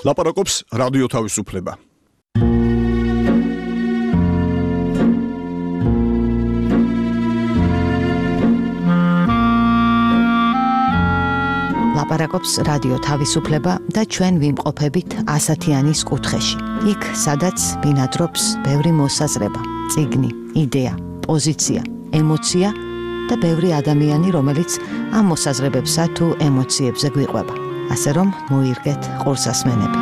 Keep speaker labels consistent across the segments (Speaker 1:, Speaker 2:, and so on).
Speaker 1: ლაპარაკობს რადიო თავისუფლება.
Speaker 2: ლაპარაკობს რადიო თავისუფლება და ჩვენ ვიმყოფებით ასათიანის კუთხეში. იქ, სადაც ბინადრობს ბევრი მოსაზრება, წიგნი, იდეა, პოზიცია, ემოცია და ბევრი ადამიანი, რომელიც ამ მოსაზრებებსა თუ ემოციებზე გვიყვება. ასე რომ მოირგეთ ყურსასმენები.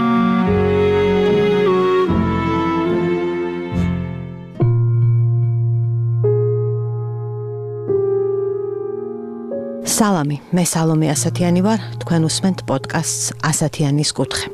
Speaker 2: სალამი, მე სალომე ასათიანი ვარ, თქვენ უსმენთ პოდკასტს ასათიანის კუთხე.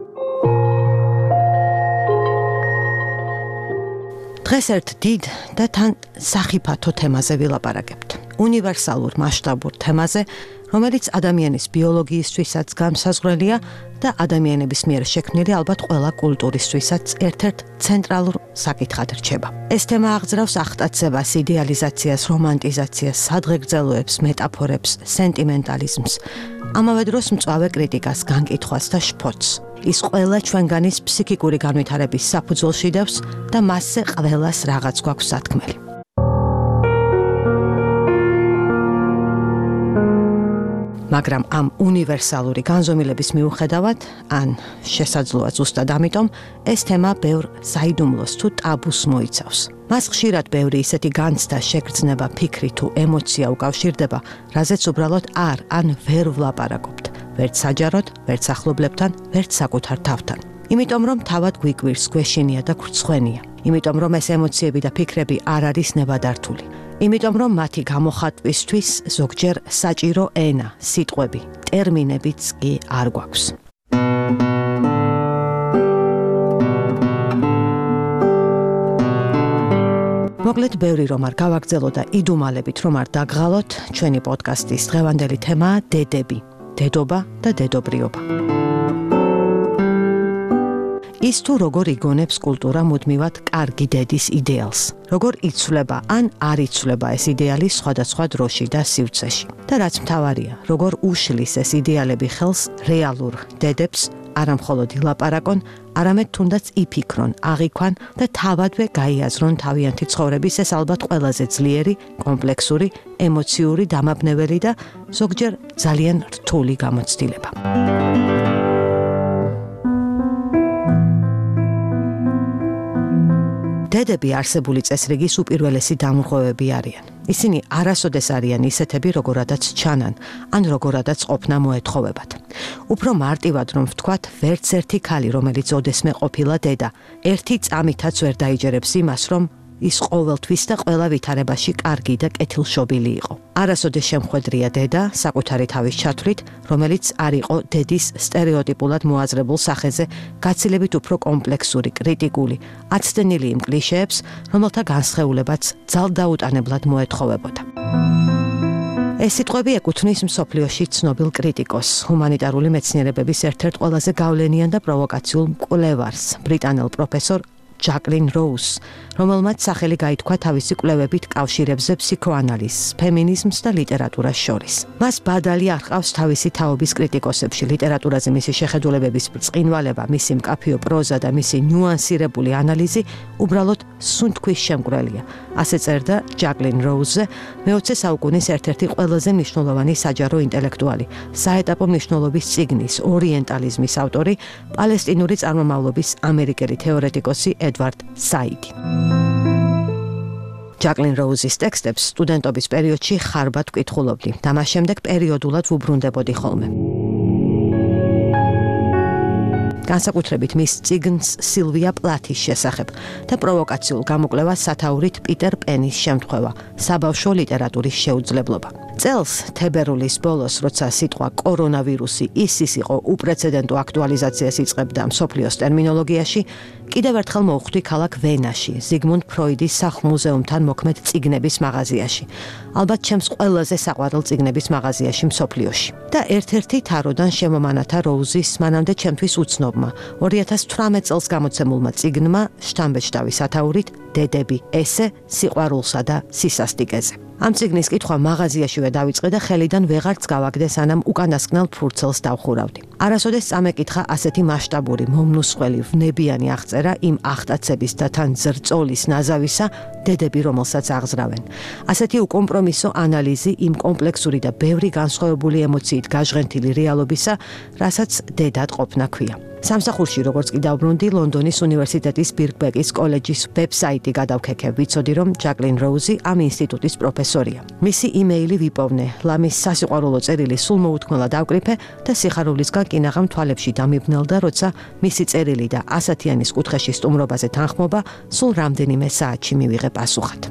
Speaker 2: დღეს ერთ დიდ და თან სახიფათო თემაზე ვილაპარაკებთ. უნივერსალურ მასშტაბურ თემაზე, რომელიც ადამიანის ბიოლოგიისთვისაც განსაზღვრელია და ადამიანების მიერ შექმნილი ალბათ ყველა კულტურისთვისაც ერთ-ერთ ცენტრალურ საკითხად რჩება. ეს თემა აღძრავს ახტაცებას, იდეალიზაციას, რომანტიზაციას, სადღეგრძელოებს, მეტაფორებს, სენტიმენტალიზმს, ამავე დროს მწვავე კრიტიკას, განკითხვას და შფოთს. ის ყველა ჩვენგანის ფსიქიკური განვითარების საფუძველში დევს და მასზე ყველას რაღაც გვაქვს სათქმელი. მაგრამ ამ უნივერსალური განზომილების მიუხედავად, ან შესაძლოა ზუსტად ამიტომ, ეს თემა ბევრ საიდუმლოს თუ ტაბუს მოიცავს. მას ხშირად ბევრი ისეთი განცდა, შეგრძნება, ფიქრი თუ ემოცია უკავშირდება, რაზეც უბრალოდ ან ვერ ვლაპარაკობთ, ვერც საჯაროდ, ვერც ახლობლებთან, ვერც საკუთარ თავთან. იმიტომ რომ თავად გვიკვირს, გვეშინია და გვრცხვენია. იმიტომ რომ ეს ემოციები და ფიქრები არ არის ნებადართული. იმიტომ რომ მათი გამოხატვისთვის ზოგჯერ საჭირო ენა, სიტყვები, ტერმინებიც კი არ გვაქვს. მოკლედ ბევრი რომ არ გავაგრძელო და იდუმალებით რომ არ დაგღალოთ, ჩვენი პოდკასტის დღევანდელი თემაა დედები, დედობა და დედობრიობა. ის თუ როგორ იგონებს კულტურა მუდმივად კარგი დედის იდეალს, როგორ იცვლება ან არ იცვლება ეს იდეალი სხვადასხვა დროში და სივრცეში. და რაც მთავარია, როგორ უშლის ეს იდეალები ხელს რეალურ დედებს, არა მხოლოდ ილაპარაკონ, არამედ თუნდაც იფიქრონ, აღიქვან და თავადვე გაიაზრონ თავიანთი ცხოვრების ეს ალბათ ყველაზე ძლიერი, კომპლექსური, ემოციური, დამაბნეველი და ზოგჯერ ძალიან რთული გამოცდილება. დედები არსებული წესრიგის უპირველესი დამრღვევები არიან. ისინი არასოდეს არიან ისეთები, როგორადაც ჩანან, ან როგორადაც ყოფნა მოეთხოვებათ. უფრო მარტივად რომ ვთქვათ, ვერც ერთი ქალი, რომელიც ოდესმე ყოფილა დედა, ერთი წამითაც ვერ დაიჯერებს იმას, რომ ის ყოველთვის და ყველა ვითარებაში კარგი და კეთილშობილი იყო. არასოდეს შემხვედრია დედა, საკუთარი თავის ჩათვლით, რომელიც არ იყო დედის სტერეოტიპულად მოაზრებულ სახეზე, გაცილებით უფრო კომპლექსური, კრიტიკული, აცდენილი იმ კლიშეებს, რომელთა განსხეულებაც ძალდაუტანებლად მოეთხოვებოდა. ეს სიტყვები ეკუთვნის მსოფლიოში ცნობილ კრიტიკოსს, ჰუმანიტარული მეცნიერებების ერთ-ერთ ყველაზე გავლენიან და პროვოკაციულ მკვლევარს, ბრიტანელ პროფესორ ჯაკლინ როუზს, რომელმაც სახელი გაითქვა თავისი კვლევებით კავშირებზე ფსიქოანალიზს, ფემინიზმს და ლიტერატურას შორის. მას ბადალი არ ჰყავს თავისი თაობის კრიტიკოსებში, ლიტერატურაზე მისი შეხედულებების ბრწყინვალება, მისი მკაფიო პროზა და მისი ნუანსირებული ანალიზი უბრალოდ სუნთქვის შემკვრელია. ასე წერდა ჯაკლინ როუზზე, მე-20 საუკუნის ერთ-ერთი ყველაზე მნიშვნელოვანი საჯარო ინტელექტუალი, საეტაპო მნიშვნელობის წიგნის ორიენტალიზმის ავტორი, პალესტინური წარმომავლობის ამერიკელი თეორეტიკოსი ედვარდ საიდი. ჯაკლინ როუზის ტექსტებს სტუდენტობის პერიოდში ხარბად ვკითხულობდი და მას შემდეგ პერიოდულად ვუბრუნდებოდი ხოლმე. განსაკუთრებით მის წიგნს სილვია პლათის შესახებ და პროვოკაციულ გამოკვლევას სათაურით პიტერ პენის შემთხვევა, საბავშვო ლიტერატურის შეუძლებლობა. წელს თებერვლის ბოლოს, როცა სიტყვა კორონავირუსი ისის იყო უპრეცედენტო აქტუალიზაციას იწყებდა მსოფლიოს ტერმინოლოგიაში, კიდევ ერთხელ მოვხვდი ქალაქ ვენაში, ზიგმუნდ ფროიდის სახლ-მუზეუმთან მოქმედ წიგნების მაღაზიაში. ალბათ ჩემს ყველაზე საყვარელ წიგნების მაღაზიაში მსოფლიოში. და ერთ-ერთი თაროდან შემომანათა როუზის მანამდე ჩემთვის უცნობმა 2018 წელს გამოცემულმა წიგნმა შთამბეჭდავი სათაურით დედები, ესე სიყვარულსა და სისასტიკეზე. ამ წიგნის კითხვა მაღაზიაშივე დავიწყე და ხელიდან ვეღარც გავაგდე, სანამ უკანასკნელ ფურცელს დავხურავდი. არასოდეს წამეკითხა ასეთი მასშტაბური, მომნუსხველი, ვნებიანი აღწერა იმ ახტაცების და თან ზრწოლის ნაზავისა დედები, რომელსაც აღზრავენ. ასეთი უკომპრომისო ანალიზი იმ კომპლექსური და ბევრი განსხვავებული ემოციით გაჟღენთილი რეალობისა, რასაც დედად ყოფნა ქვია. სამსახურში, როგორც კი დავბრუნდი, ლონდონის უნივერსიტეტის ბირკბეკის კოლეჯის ვებსაიტი გადავქეკე, ვიცოდი, რომ ჯაკლინ როუზი ამ ინსტიტუტის პროფესორია. მისი იმეილი ვიპოვნე, ლამის სასიყვარულო წერილი სულ მოუთმელად ავკრიფე და სიხარულისგან კინაღამ თვალებში დამიბნელდა, როცა მისი წერილი და ასათიანის კუთხეში სტუმრობაზე თანხმობა სულ რამდენიმე საათში მივიღე პასუხად.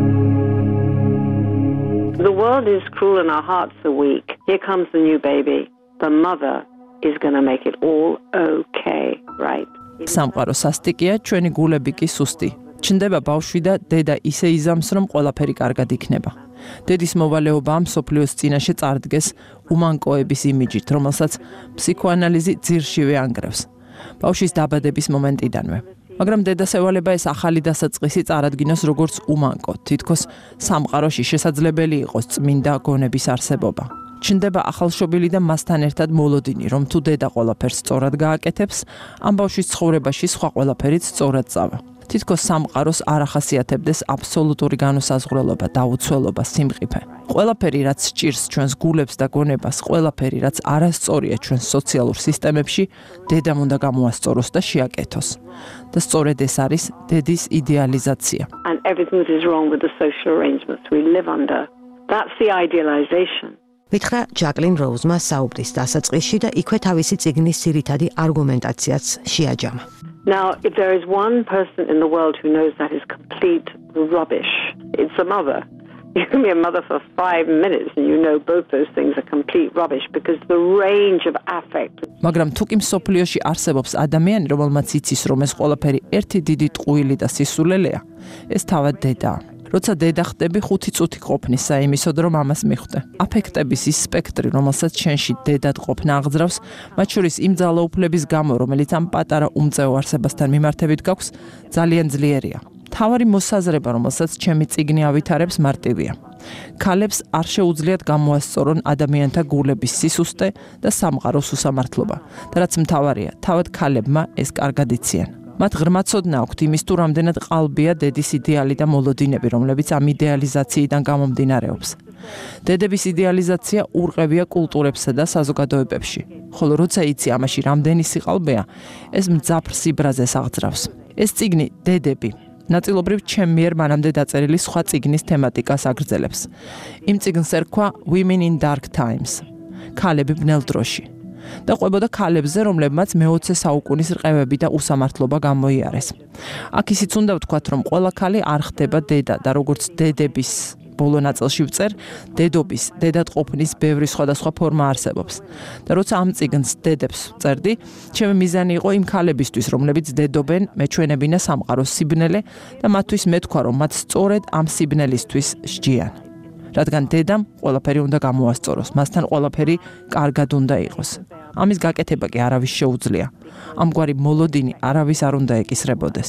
Speaker 3: The world is cruel and our hearts are weak. Here comes the new baby. The mother is going to make it all okay, right?
Speaker 4: სამყარო სასტიკია, ჩვენი გულები კი სუსტი. ჩნდება ბავშვი და დედა ისე იზამს, რომ ყველაფერი კარგად იქნება. დედის მოვალეობა მსოფლიოს წინაშე წარდგეს უმანკოების იმიჯით, რომელსაც ფსიქოანალიზი ძირშივე ანგრევს. ბავშვის დაბადების მომენტიდანვე. მაგრამ დედას ევალება ეს ახალი დასაწყისი წარადგინოს როგორც უმანკო, თითქოს სამყაროში შესაძლებელი იყოს წმინდა გონების არსებობა. ჩნდება ახალშობილი და მასთან ერთად მოლოდინი, რომ თუ დედა ყველაფერს სწორად გააკეთებს, ამ ბავშვის ცხოვრებაში სხვა ყველაფერიც სწორად წავა. თითქოს სამყაროს არ ახასიათებდეს აბსოლუტური განუსაზღვრელობა, დაუცველობა, სიმყიფე. ყველაფერი, რაც სჭირს ჩვენს გულებს და გონებას, ყველაფერი, რაც არასწორია ჩვენს სოციალურ სისტემებში, დედამ უნდა გამოასწოროს და შეაკეთოს. და სწორედ ეს არის დედის იდეალიზაცია.
Speaker 3: And everything is wrong with the social arrangements we live under. That's the idealization.
Speaker 2: ვითხრა ჯაკლინ როუზმა საუბრის დასაწყისში და იქვე თავისი წიგნის ძირითადი არგუმენტაციაც შეაჯამა.
Speaker 3: Now, if there is one person in the world who knows that is complete rubbish, it's a mother. You can be a mother for 5 minutes and you know both those things are complete rubbish because the range of affect.
Speaker 4: მაგრამ თუ კი მსოფლიოში არსებობს ადამიანი, რომელმაც იცის, რომ ეს ყველაფერი ერთი დიდი ტყუილი და სისულელეა, ეს თავად დედაა. როცა დედა ხდები 5 წუთი ყოფნის საიმისოდ, რომ ამას მიხვდე. აფექტების ის სპექტრი, რომელსაც შენში დედად ყოფნა აღძრავს, მათ შორის იმ ძალაუფლების გამო, რომელიც ამ პატარა უმწეო არსებასთან მიმართებით გაქვს, ძალიან ძლიერია. თავარი მოსაზრება, რომელსაც ჩემი წიგნი ავითარებს, მარტივია. ქალებს არ შეუძლიათ გამოასწორონ ადამიანთა გულების სისუსტე და სამყაროს უსამართლობა. და რაც მთავარია, თავად ქალებმა ეს კარგად იციან. მათ ღრმა ცოდნა აქვთ იმის თუ რამდენად ყალბია დედის იდეალი და მოლოდინები, რომლებიც ამ იდეალიზაციიდან გამომდინარეობს. დედების იდეალიზაცია ურყევია კულტურებსა და საზოგადოებებში. ხოლო როცა იცი ამაში რამდენი სიყალბეა, ეს მძაფრ სიბრაზეს აღძრავს. ეს წიგნი დედები ნაწილობრივ ჩემ მიერ მანამდე დაწერილი სხვა წიგნის თემატიკას აგრძელებს. იმ წიგნს ერქვა Women in Dark Times. ქალები ბნელ დროში. და ყვებოდა ქალებზე, რომლებმაც მე-20 საუკუნის რყევები და უსამართლობა გამოიარეს. აქ ისიც უნდა ვთქვათ, რომ ყველა ქალი არ ხდება დედა და როგორც დედების ბოლო ნაწილში ვწერ, დედობის, დედად ყოფნის ბევრი სხვადასხვა ფორმა არსებობს. და როცა ამ წიგნს დედებს წერდი, ჩემი მიზანი იყო იმ ქალებისთვის, რომლებიც დედობენ, მეჩვენებინა სამყაროს სიბნელე და მათთვის მეთქვა, რომ მათ სწორედ ამ სიბნელისთვის სჯიან. რადგან დედამ ყველაფერი უნდა გამოასწოროს, მასთან ყველაფერი კარგად უნდა იყოს. ამის გაკეთება კი არავის შეუძლია. ამგვარი მოლოდინი არავის არ უნდა ეკისრებოდეს.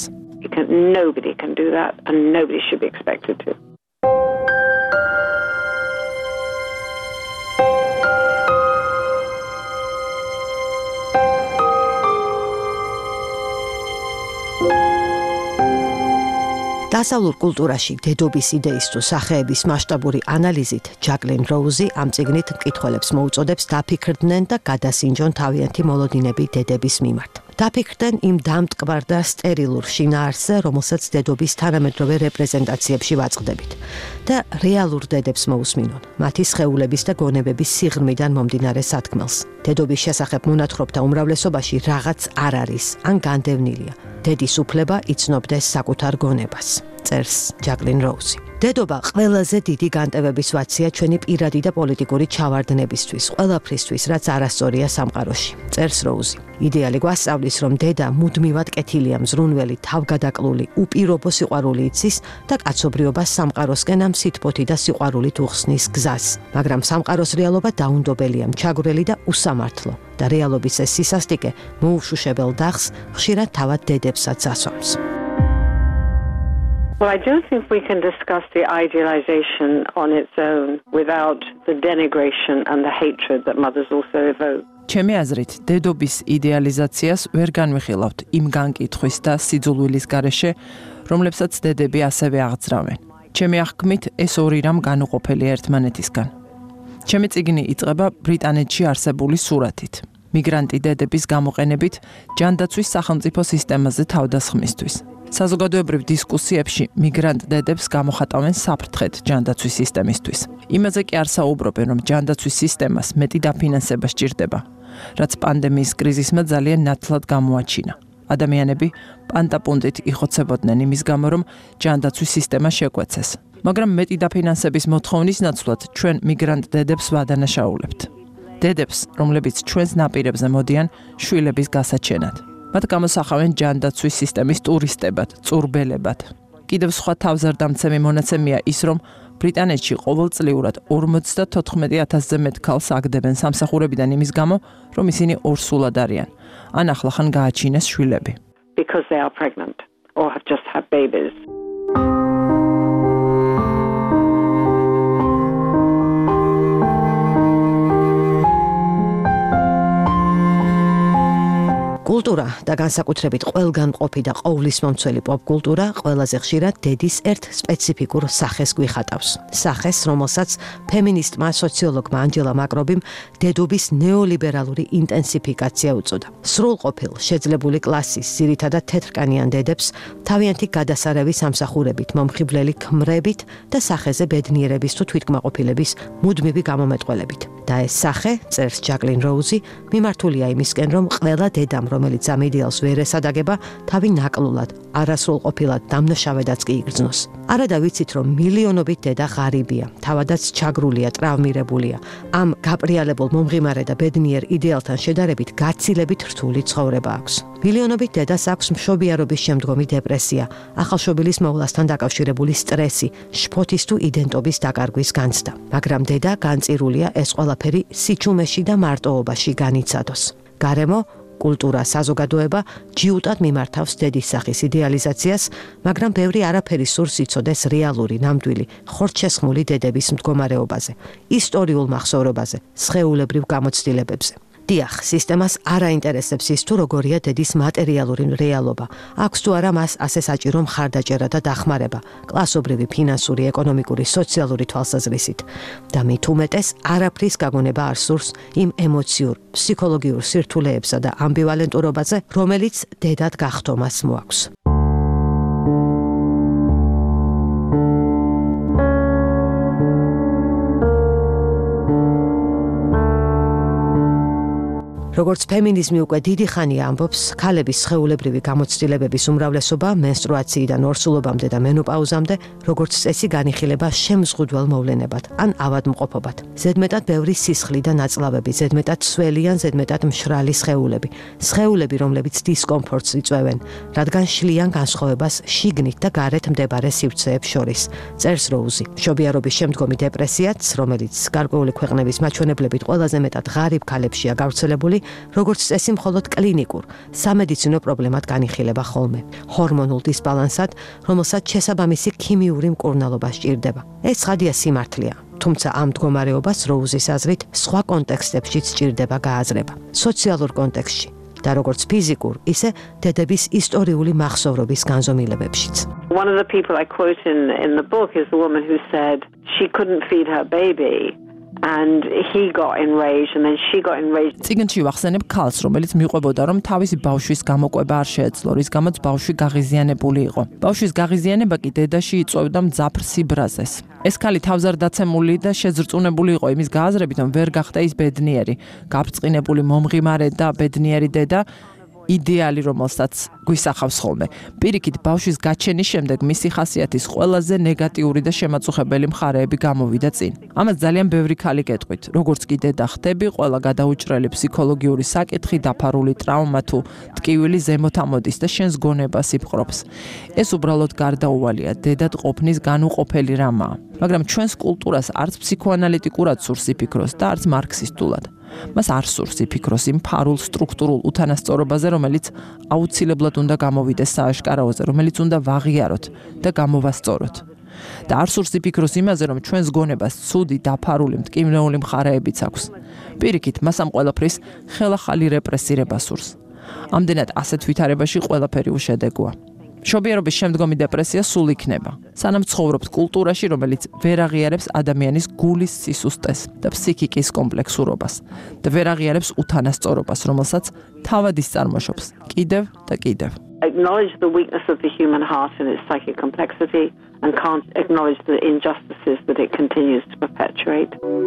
Speaker 3: Nobody can do that and nobody should be expected to.
Speaker 2: დასავლურ კულტურაში დედობის იდეის თუ სახეების მასშტაბური ანალიზით ჯაკლინ როუზი ამ წიგნით მკითხველებს მოუწოდებს დაფიქრდნენ და გადასინჯონ თავიანთი მოლოდინები დედების მიმართ. დაფიქრდნენ იმ დამტკბარ და სტერილურ შინაარსზე, რომელსაც დედობის თანამედროვე რეპრეზენტაციებში ვაწყდებით და რეალურ დედებს მოусმინონ, მათი სხეულების და გონებების სიღრმიდან მომდინარე სათქმელს. დედობის შესახებ მონათხრობთა უმრავლესობაში რაღაც არ არის, ან განდევნილია. დედის უფლება იცნობდეს საკუთარ გონებას, წერს ჯაკლინ როუზი. დედობა ყველაზე დიდი განტევების ვაცია ჩვენი პირადი და პოლიტიკური ჩავარდნებისთვის, ყველაფრისთვის, რაც არასწორია სამყაროში, წერს როუზი. იდეალი გვასწავლის, რომ დედა მუდმივად კეთილია, მზრუნველი, თავგადაკლული, უპირობო სიყვარული იცის და კაცობრიობას სამყაროსკენ ამ სითბოთი და სიყვარულით უხსნის გზას. მაგრამ სამყაროს რეალობა დაუნდობელია, მჩაგვრელი და უსამართლო და რეალობის ეს სისასტიკე მოუშუშებელ დახს ხშირად თავად დედებსაც ასვამს.
Speaker 3: Well, I don't think we can discuss the idealization on its own without the denigration and the hatred that mothers also evoke.
Speaker 4: ჩემი აზრით, დედობის იდეალიზაციას ვერ განვიხილავთ იმ განკითხვის და სიძულვილის გარეშე, რომლებსაც დედები ასევე აღძრავენ. ჩემი აღქმით, ეს ორი რამ განუყოფელია ერთმანეთისგან. ჩემი წიგნი იწყება ბრიტანეთში არსებული სურათით. მიგრანტი დედების გამოყენებით ჯანდაცვის სახელმწიფო სისტემაზე თავდასხმისთვის. საზოგადოებრივ დისკუსიებში მიგრანტ დედებს გამოხატავენ საფრთხედ ჯანდაცვის სისტემისთვის. იმაზე კი არ საუბრობენ, რომ ჯანდაცვის სისტემას მეტი დაფინანსება სჭირდება, რაც პანდემიის კრიზისმა ძალიან ნათლად გამოაჩინა. ადამიანები პანტაპუნტით იხოცებოდნენ იმის გამო, რომ ჯანდაცვის სისტემა შეკვეცეს. მაგრამ მეტი დაფინანსების მოთხოვნის ნაცვლად ჩვენ მიგრანტ დედებს ვადანაშაულებთ. დედებს, რომლებიც ჩვენს ნაპირებზე მოდიან შვილების გასაჩენად. მათ გამოსახავენ ჯანდაცვის სისტემის ტურისტებად, წურბელებად. კიდევ სხვა თავზარდამცემი მონაცემია ის, რომ ბრიტანეთში ყოველწლიურად 54,000-ზე მეტ ქალს აგდებენ სამსახურებიდან იმის გამო, რომ ისინი ორსულად არიან. ან ახლახან გააჩინეს შვილები.
Speaker 3: Because they are pregnant or have just had babies.
Speaker 2: კულტურა და განსაკუთრებით ყველგან მყოფი და ყოვლისმომცველი პოპ-კულტურა ყველაზე ხშირად დედის ერთ სპეციფიკურ სახეს გვიხატავს. სახეს, რომელსაც ფემინისტმა სოციოლოგმა ანჯელა მაკრობიმ დედობის ნეოლიბერალური ინტენსიფიკაცია უწოდა. სრულყოფილ შეძლებული კლასის, ძირითადად თეთრკანიან დედებს თავიანთი გადასარევი სამსახურებით, მომხიბვლელი ქმრებით და სახეზე ბედნიერების თუ თვითკმაყოფილების მუდმივი გამომეტყველებით. და ეს სახე, წერს ჯაკლინ როუზი, მიმართულია იმისკენ, რომ ყველა დედამ, რომელიც ამ იდეალს ვერ ესადაგება, თავი ნაკლულად, არასრულყოფილად დამნაშავედაც კი იგრძნოს. არადა ვიცით, რომ მილიონობით დედა ღარიბია, თავადაც ჩაგრულია, ტრავმირებულია. ამ გაპრიალებულ მომღიმარე და ბედნიერ იდეალთან შედარებით გაცილებით რთული ცხოვრება აქვს. მილიონობით დედას აქვს მშობიარობის შემდგომი დეპრესია, ახალშობილის მოვლასთან დაკავშირებული სტრესი, შფოთის თუ იდენტობის დაკარგვის განცდა. მაგრამ დედა განწირულია ეს ყველაფერი სიჩუმეში და მარტოობაში განიცადოს. გარემო, კულტურა, საზოგადოება ჯიუტად მიმართავს დედის სახის იდეალიზაციას, მაგრამ ბევრი არაფერი სურს იცოდეს რეალური, ნამდვილი, ხორცშესხმული დედების მდგომარეობაზე, ისტორიულ მახსოვრობაზე, სხეულებრივ გამოცდილებებზე. დიახ, სისტემას არ აინტერესებს ის თუ როგორია დედის მატერიალური რეალობა, აქვს თუ არა მას ასე საჭირო მხარდაჭერა და დახმარება, კლასობრივი, ფინანსური, ეკონომიკური, სოციალური თვალსაზრისით. და მით უმეტეს არაფრის გაგონება არ სურს იმ ემოციურ, ფსიქოლოგიურ სირთულეებსა და ამბივალენტურობაზე, რომელიც დედად გახდომას მოაქვს. როგორც ფემინიზმი უკვე დიდი ხანია ამბობს, ქალების სხეულებრივი გამოცდილებების უმრავლესობა მენსტრუაციიდან ორსულობამდე და მენოპაუზამდე, როგორც წესი განიხილება შემზღუდველ მოვლენებად, ან ავადმყოფობად. ზედმეტად ბევრი სისხლი და ნაწლავები, ზედმეტად სველი ან ზედმეტად მშრალი სხეულები, სხეულები, რომლებიც დისკომფორტს იწვევენ, რადგან შლიან განსხვავებას შიგნით და გარეთ მდებარე სივრცეებს შორის. წერს როუზი. მშობიარობის შემდგომი დეპრესიაც, რომელიც გარკვეული ქვეყნების მაჩვენებლებით ყველაზე მეტად ღარიბ ქალებშია გავრცელებული, როგორც წესი მხოლოდ კლინიკურ, სამედიცინო პრობლემად განიხილება ხოლმე, ჰორმონულ დისბალანსად, რომელსაც შესაბამისი ქიმიური მკურნალობა სჭირდება. ეს ცხადია სიმართლეა, თუმცა ამ მდგომარეობას როუზის აზრით სხვა კონტექსტებშიც სჭირდება გააზრება, სოციალურ კონტექსტში და როგორც ფიზიკურ, ისე დედების ისტორიული მახსოვრობის განზომილებებშიც.
Speaker 3: One of the people I quote in the book is the woman who said she couldn't feed her baby. And he got enraged and then she got enraged.
Speaker 4: წიგნში ვახსენებ ქალს, რომელიც მიყვებოდა, რომ თავისი ბავშვის გამოყვება არ შეეძლო, რის გამოც ბავშვი გაღიზიანებული იყო. ბავშვის გაღიზიანება კი დედაში იწვევდა მძაფრ სიბრაზეს. ეს ქალი თავზარდაცემული და შეზრწუნებული იყო იმის გააზრებით, რომ ვერ გახდა ის ბედნიერი, გაბრწყინებული, მომღიმარე და ბედნიერი დედა, იდეალი, რომელსაც გვისახავს ხოლმე. პირიქით, ბავშვის გაჩენის შემდეგ მისი ხასიათის ყველაზე ნეგატიური და შემაწუხებელი მხარეები გამოვიდა წინ. ამას ძალიან ბევრი ქალი გეტყვით, როგორც კი დედა ხდები, ყველა გადაუჭრელი ფსიქოლოგიური საკითხი, დაფარული ტრავმა თუ ტკივილი ზემოთ ამოდის და შენს გონებას იფყრობს. ეს უბრალოდ გარდაუვალია, დედად ყოფნის განუყოფელი რამაა. მაგრამ ჩვენს კულტურას არც ფსიქოანალიტიკურად სურს იფიქროს და არც მარქსისტულად. მას არ სურს იფიქროს იმ ფარულ სტრუქტურულ უთანასწორობაზე, რომელიც აუცილებლად უნდა გამოვიდეს სააშკარაოზე, რომელიც უნდა ვაღიაროთ და გამოვასწოროთ. და არ სურს იფიქროს იმაზე, რომ ჩვენს გონებას ცუდი, დაფარული, მტკივნეული მხარეებიც აქვს. პირიქით, მას ამ ყველაფრის ხელახალი რეპრესირება სურს. ამდენად ასეთ ვითარებაში ყველაფერი უშედეგოა. მშობიარობის შემდგომი დეპრესია სულ იქნება, სანამ ცხოვრობთ კულტურაში, რომელიც ვერ აღიარებს ადამიანის გულის სისუსტეს და ფსიქიკის კომპლექსურობას და ვერ აღიარებს უთანასწორობას, რომელსაც თავად ის წარმოშობს კიდევ და კიდევ.
Speaker 3: Acknowledge the weakness of the human heart and its psychic complexity and can't acknowledge the injustices that it continues to perpetuate.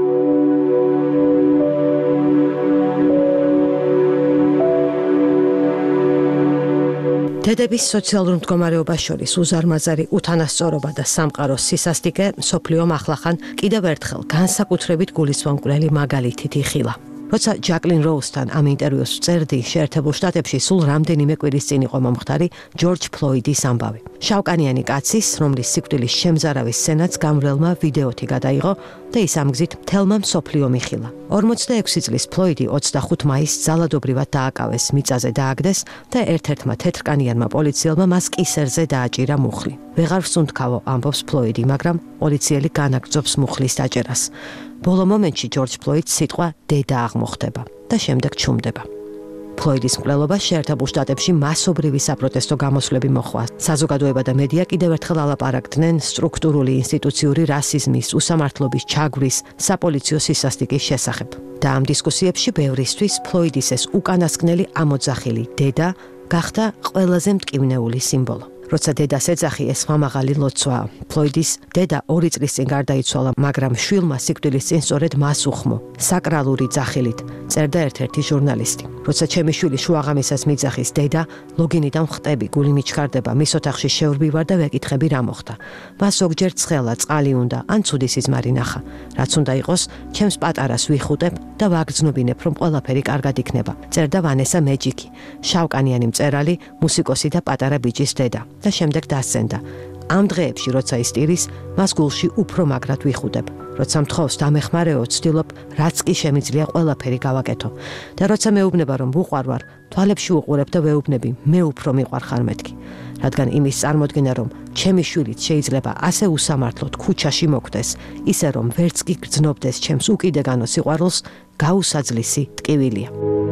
Speaker 2: დედების სოციალურ მდგომარეობას შორის უზარმაზარი უთანასწორობა და სამყაროს სისასტიკე მსოფლიომ ახლახან კიდევ ერთხელ განსაკუთრებით გულისვამკვლელი მაგალითით იხილა. როცა ჯაკლინ როუსთან ამ ინტერვიუს ვწერდი, შეერთებულ შტატებში სულ რამდენიმე კვირის წინ იყო მომხდარი ჯორჯ ფლოიდის ამბავი. შავკანიანი კაცის, რომლის სიკვდილის შემზარავის სცენაც გამრელმა ვიდეოთი გადაიღო და ის ამ გზით მთელმა მსოფლიომ იხილა. 46 წლის ფლოიდი 25 მაისს ძალადობრივად დააკავეს, მიწაზე დააგდეს და ერთ-ერთმა თეთრკანიანმა პოლიციელმა მას კისერზე დააჭირა მუხლი. ვეღარ ვსუნთქავო, ამბობს ფლოიდი, მაგრამ პოლიციელი განაგრძობს მუხლის დაჭერას. ბოლო მომენტში ჯორჯ ფლოიდს სიტყვა დედა აღმოხდება და შემდეგ ჩუმდება. ფლოიდის მკვლელობას შეერთებულ შტატებში მასობრივი საპროტესტო გამოსვლები მოჰყვა. საზოგადოება და მედია კიდევ ერთხელ ალაპარაკდნენ სტრუქტურული ინსტიტუციური რასიზმის, უსამართლობის ჩაგვრის, საპოლიციო სისასტიკის შესახებ. და ამ დისკუსიებში ბევრისთვის ფლოიდის ეს უკანასკნელი ამოძახილი დედა გახდა ყველაზე მტკივნეული სიმბოლო. როცა დედას ეძახი, ეს მამაღალი ლოცვაა. ფლოიდის დედა 2 წლის წინ გარდაიცვალა, მაგრამ შვილმა სიკვდილის წინ სწორედ მას უხმო, საკრალური ძახილით, წერდა ერთ-ერთი ჟურნალისტი. როცა ჩემი შვილი შუაღამისას მიძახის დედა, ლოგინიდან ვხტები, გული მიჩქარდება, მის ოთახში შევრბივარ და ვეკითხები რა მოხდა. მას ზოგჯერ ცხელა, წყალი უნდა, ან ცუდი სიზმარი ნახა. რაც უნდა იყოს, ჩემს პატარას ვიხუტებ და ვაგრძნობინებ, რომ ყველაფერი კარგად იქნება. წერდა ვანესა მეჯიკი, შავკანიანი მწერალი, მუსიკოსი და პატარა ბიჭის დედა. და შემდეგ დასცენდა. ამ დღეებში, როცა ის ტირის, მას გულში უფრო მაგრად ვიხუდებ. როცა მთხოვს დამეხმარეო, ვცდილობ, რაც კი შემიძლია ყველაფერი გავაკეთო. და როცა მეუბნება, რომ ვუყვარვარ, თვალებში უყურებ და ვეუბნები, მე უფრო მიყვარხარ მეთქი. რადგან იმის წარმოდგენა, რომ ჩემი შვილიც შეიძლება ასე უსამართლოდ ქუჩაში მოკვდეს, ისე რომ ვერც კი გრძნობდეს ჩემს უკიდეგანო სიყვარულს, გაუსაძლისი ტკივილია.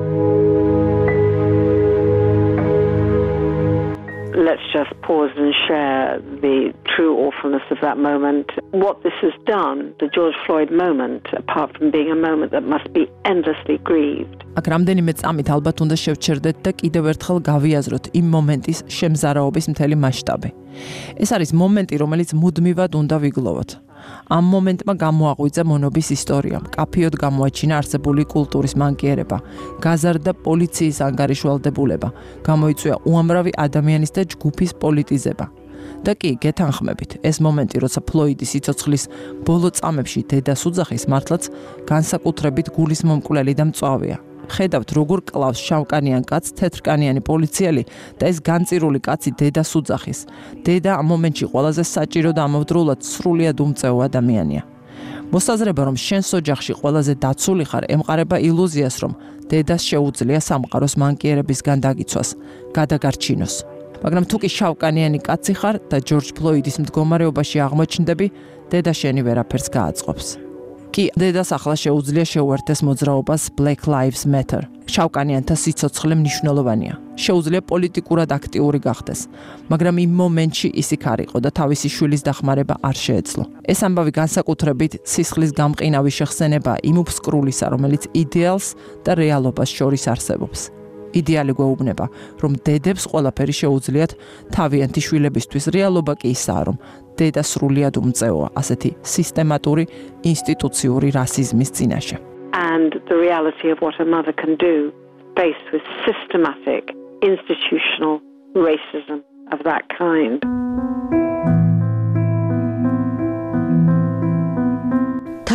Speaker 3: Let's just pause and share the true awfulness of that moment. What this has done, the George Floyd moment, apart from being a moment that must be endlessly grieved.
Speaker 4: აქ რამდენიმე წამით ალბათ უნდა შევჩერდეთ და კიდევ ერთხელ გავიაზროთ იმ მომენტის შემზარავობის მთელი მასშტაბი. ეს არის მომენტი, რომელიც მუდმივად უნდა ვიგლოვოთ. ამ მომენტმა გამოაღვიძა მონობის ისტორია, კაფეოდ გამოაჩინა არსებული კულტურის მანკიერება, გაზარდა პოლიციის ანგარიშვალდებულება, გამოიწვია უამრავი ადამიანის და ჯგუფის პოლიტიზება. და კი, გეთანხმებით, ეს მომენტი, როცა ფლოიდის სიცოცხლის ბოლო წამებში დედას უძახის, მართლაც განსაკუთრებით გულისმომკვლელი და მწვავეა. ხედავთ, როგორ კლავს შავკანიან კაცს თეთრკანიანი პოლიციელი და ეს განწირული კაცი დედას უძახის. დედა ამ მომენტში ყველაზე საჭირო და ამავდროულად სრულიად უმწეო ადამიანია. მოსაზრება, რომ შენს ოჯახში ყველაზე დაცული ხარ, ემყარება ილუზიას, რომ დედას შეუძლია სამყაროს მანკიერებისგან დაგიცვას, გადაგარჩინოს. მაგრამ თუ კი შავკანიანი კაცი ხარ და ჯორჯ ფლოიდის მდგომარეობაში აღმოჩნდები, დედა შენი ვერაფერს გააწყობს. კი, დედას ახლა შეუძლია შეუერთდეს მოძრაობას Black Lives Matter. შავკანიანთა სიცოცხლე მნიშვნელოვანია. შეუძლია პოლიტიკურად აქტიური გახდეს, მაგრამ იმ მომენტში ის იქ არ იყო და თავისი შვილის დახმარება არ შეეძლო. ეს ამბავი განსაკუთრებით სისხლის გამყინავი შეხსენებაა იმ უბსკრულისა, რომელიც იდეალს და რეალობას შორის არსებობს. იდეალი გვეუბნება, რომ დედებს ყველაფერი შეუძლიათ თავიანთი შვილებისთვის, რეალობა კი ისაა, რომ დედა სრულიად უმწეოა ასეთი სისტემატური ინსტიტუციური რასიზმის წინაშე.
Speaker 3: And the reality of what a mother can do faced with systematic institutional racism of that kind.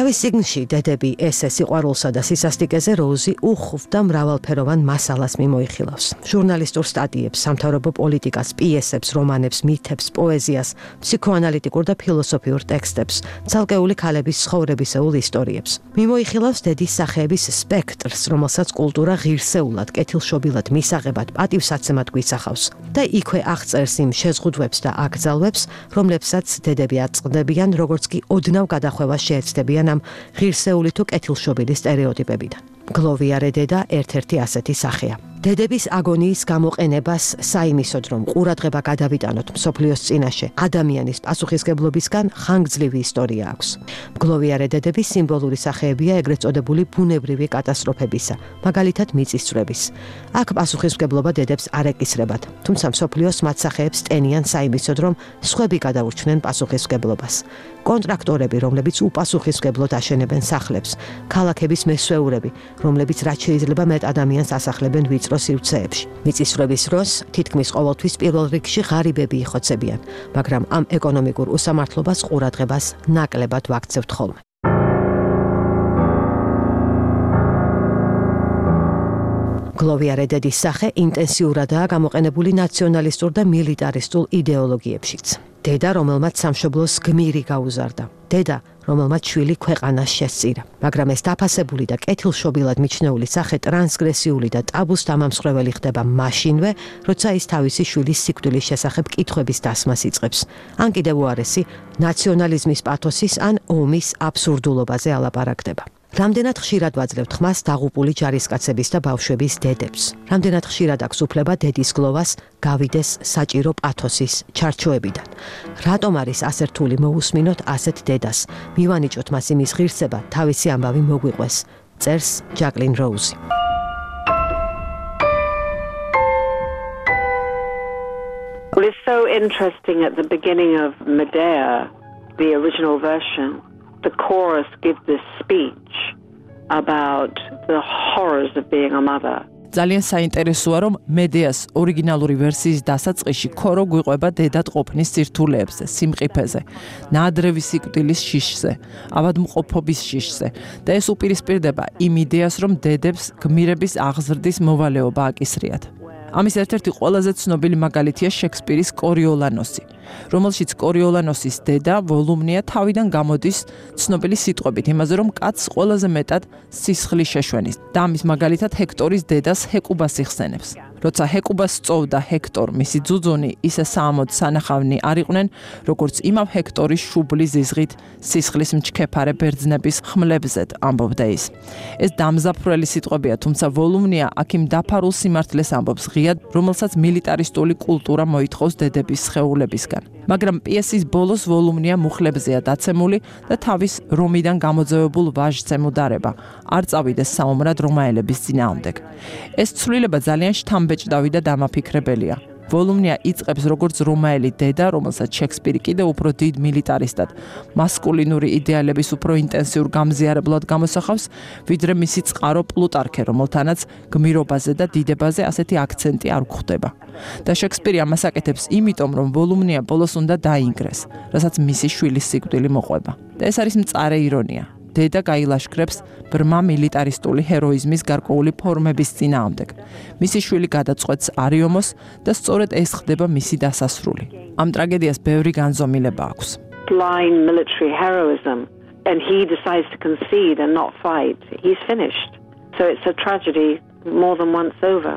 Speaker 2: თავის წიგნში დედები ესე სიყვარულსა და სისასტიკეზე როუზი უხვდა მრავალფეროვან მასალას მიმოიხილავს. ჟურნალისტურ სტატიებს, სამთავრობო პოლიტიკას, პიესებს, რომანებს, მითებს, პოეზიას, ფსიქოანალიტიკურ და ფილოსოფიურ ტექსტებს, ცალკეული ქალების ცხოვრებისეულ ისტორიებს. მიმოიხილავს დედის სახეების სპექტრს, რომელსაც კულტურა ღირსეულად, კეთილშობილად, მისაღებად, პატივსაცემად გვისახავს და იქვე აღწერს იმ შეზღუდვებს და აკრძალვებს, რომლებსაც დედები აწყდებიან, როგორც კი ოდნავ გადახვევას შეეცდებიან ამ ღირსეული თუ კეთილშობილი სტერეოტიპებიდან. გლოვიარე დედა ერთ-ერთი ასეთი სახეა. დედების აგონიის გამოყენებას საიმისოდ, რომ ყურადღება გადავიტანოთ მსოფლიოს წინაშე ადამიანის პასუხისგებლობისგან ხანგრძლივი ისტორია აქვს. გლოვიარე დედების სიმბოლური სახეებია ეგრეთ წოდებული ბუნებრივი კატასტროფებისა, მაგალითად მიწისძვრების. აქ პასუხისმგებლობა დედებს არ ეკისრებათ, თუმცა მსოფლიოს მათ სახეებს ტენიან საიმისოდ, რომ სხვები გადაურჩნენ პასუხისმგებლობას. კონტრაქტორები, რომლებიც უპასუხისმგებლოდ აშენებენ სახლებს, ქალაქების მესვეურები, რომლებიც რაც შეიძლება მეტ ადამიანს ასახლებენ ვიწრო სივრცეებში. მიწისძვრების დროს თითქმის ყოველთვის პირველ რიგში ღარიბები იხოცებიან, მაგრამ ამ ეკონომიკურ უსამართლობას ყურადღებას ნაკლებად ვაქცევთ ხოლმე. გლოვიარე დედის სახე ინტენსიურადაა გამოყენებული ნაციონალისტურ და მილიტარისტულ იდეოლოგიებშიც. დედა, რომელმაც სამშობლოს გმირი გაუზარდა. დედა, რომელმაც შვილი ქვეყანას შესწირა. მაგრამ ეს დაფასებული და კეთილშობილად მიჩნეული სახე ტრანსგრესიული და ტაბუს დამამსხვრეველი ხდება მაშინვე, როცა ის თავისი შვილის სიკვდილის შესახებ კითხვების დასმას იწყებს. ან კიდევ უარესი, ნაციონალიზმის პათოსის ან ომის აბსურდულობაზე ალაპარაკდება. რამდენად ხშირად ვაძლევთ ხმას დაღუპული ჯარისკაცების და ბავშვების დედებს. რამდენად ხშირად აქვს უფლება დედის გლოვას გავიდეს საჭირო პათოსის ჩარჩოებიდან. რატომ არის ასე რთული მოусმინოთ ასეთ დედას? მივანიჭოთ მას იმის ღირსება, თავისი ამბავი მოგვიყვეს. წერს ჯაკლინ როუზი.
Speaker 3: Well, it's so interesting at the beginning of Medea, the original version. The chorus gives this speech about the horrors of being a mother.
Speaker 4: ძალიან საინტერესოა, რომ მედეას ორიგინალური ვერსიის დასაწყისში ქორო გვიყვება დედად ყოფნის სირთულეებზე, სიმყიფეზე, ნაადრევი სიკვდილის შიშზე, ავადმყოფობის შიშზე და ეს უპირისპირდება იმ იდეას, რომ დედებს გმირების აღზრდის მოვალეობა აკისრიათ. ამის ერთ-ერთი ყველაზე ცნობილი მაგალითია შექსპირის კორიოლანოსი, რომელშიც კორიოლანოსის დედა ვოლუმნია თავიდან გამოდის ცნობილი სიტყვებით იმაზე, რომ კაცს ყველაზე მეტად სისხლი შეშვენის და ამის მაგალითად ჰექტორის დედას ჰეკუბას იხსენებს. როცა ჰეკუბას სწოვდა ჰექტორ მისი ძუძუნი, ისე საამოდ სანახავნი არ იყვნენ, როგორც იმავ ჰექტორის შუბლი ზიზღით სისხლის მჩქეფარე ბერძნების ხმლებზედ, ამბობდა ის. ეს დამზაფრელი სიტყვებია, თუმცა ვოლუმნია აქ იმ დაფარულ სიმართლეს ამბობს ღიად, რომელსაც მილიტარისტული კულტურა მოითხოვს დედების სხეულებისგან. მაგრამ პიესის ბოლოს ვოლუმნია მუხლებზეა დაცემული და თავის რომიდან გამოძევებულ ვაჟს ემუდარება, არ წავიდეს საომრად რომაელების წინააღმდეგ. ეს ცვლილება ძალიან შთამბეჭდავი და დამაფიქრებელია. ვოლუმნია იწყებს როგორც რომაელი დედა, რომელსაც შექსპირი კიდევ უფრო დიდ მილიტარისტად, მასკულინური იდეალების უფრო ინტენსიურ გამზიარებლად გამოსახავს, ვიდრე მისი წყარო პლუტარქე, რომელთანაც გმირობაზე და დიდებაზე ასეთი აქცენტი არ გვხვდება. და შექსპირი ამას აკეთებს იმიტომ, რომ ვოლუმნია ბოლოს უნდა დაინგრეს, რასაც მისი შვილის სიკვდილი მოყვება. და ეს არის მწარე ირონია. დედა გაილაშქრებს ბრმა მილიტარისტული ჰეროიზმის გარკვეული ფორმების წინააღმდეგ. მისი შვილი გადაწყვეტს არიომოს და სწორედ ეს ხდება მისი დასასრული. ამ ტრაგედიას ბევრი განზომილება აქვს.
Speaker 3: Blind military heroism, and he decides to concede and not fight. He's finished. So it's a tragedy more than once over.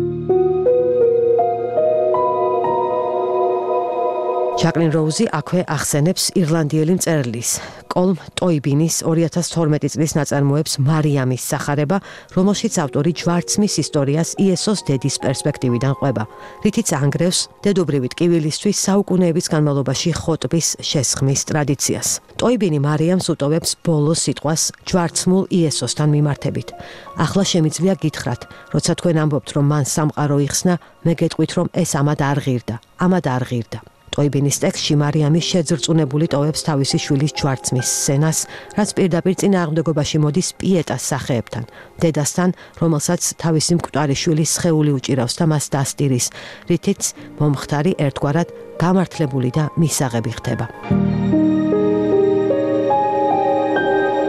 Speaker 2: ჯაკლინ როუზი აქვე ახსენებს ირლანდიელი მწერლის კოლმ ტოიბინის 2012 წლის ნაწარმოებს მარიამის სახარება, რომელშიც ავტორი ჯვარცმის ისტორიას იესოს დედის პერსპექტივიდან ყვება, რითიც ანგრევს დედობრივი ტკივილისთვის საუკუნეების განმავლობაში ხოტბის შესხმის ტრადიციას. ტოიბინი მარიამს უტოვებს ბოლოს სიტყვას ჯვარცმულ იესოსთან მიმართებით. ახლა შემიძლია გითხრათ, როცა თქვენ ამბობთ, რომ მან სამყარო იხსნა, მე გეტყვით, რომ ეს ამად არ ღირდა, ამად არ ღირდა. ტოიბინის ტექსტში მარიამი შეძრწუნებული ტოვებს თავისი შვილის ჯვარცმის სცენას, რაც პირდაპირ წინააღმდეგობაში მოდის პიეტას სახეებთან, დედასთან, რომელსაც თავისი მკვდარი შვილის სხეული უჭირავს და მას დასტირის, რითიც მომხდარი ერთგვარად გამართლებული და მისაღები ხდება.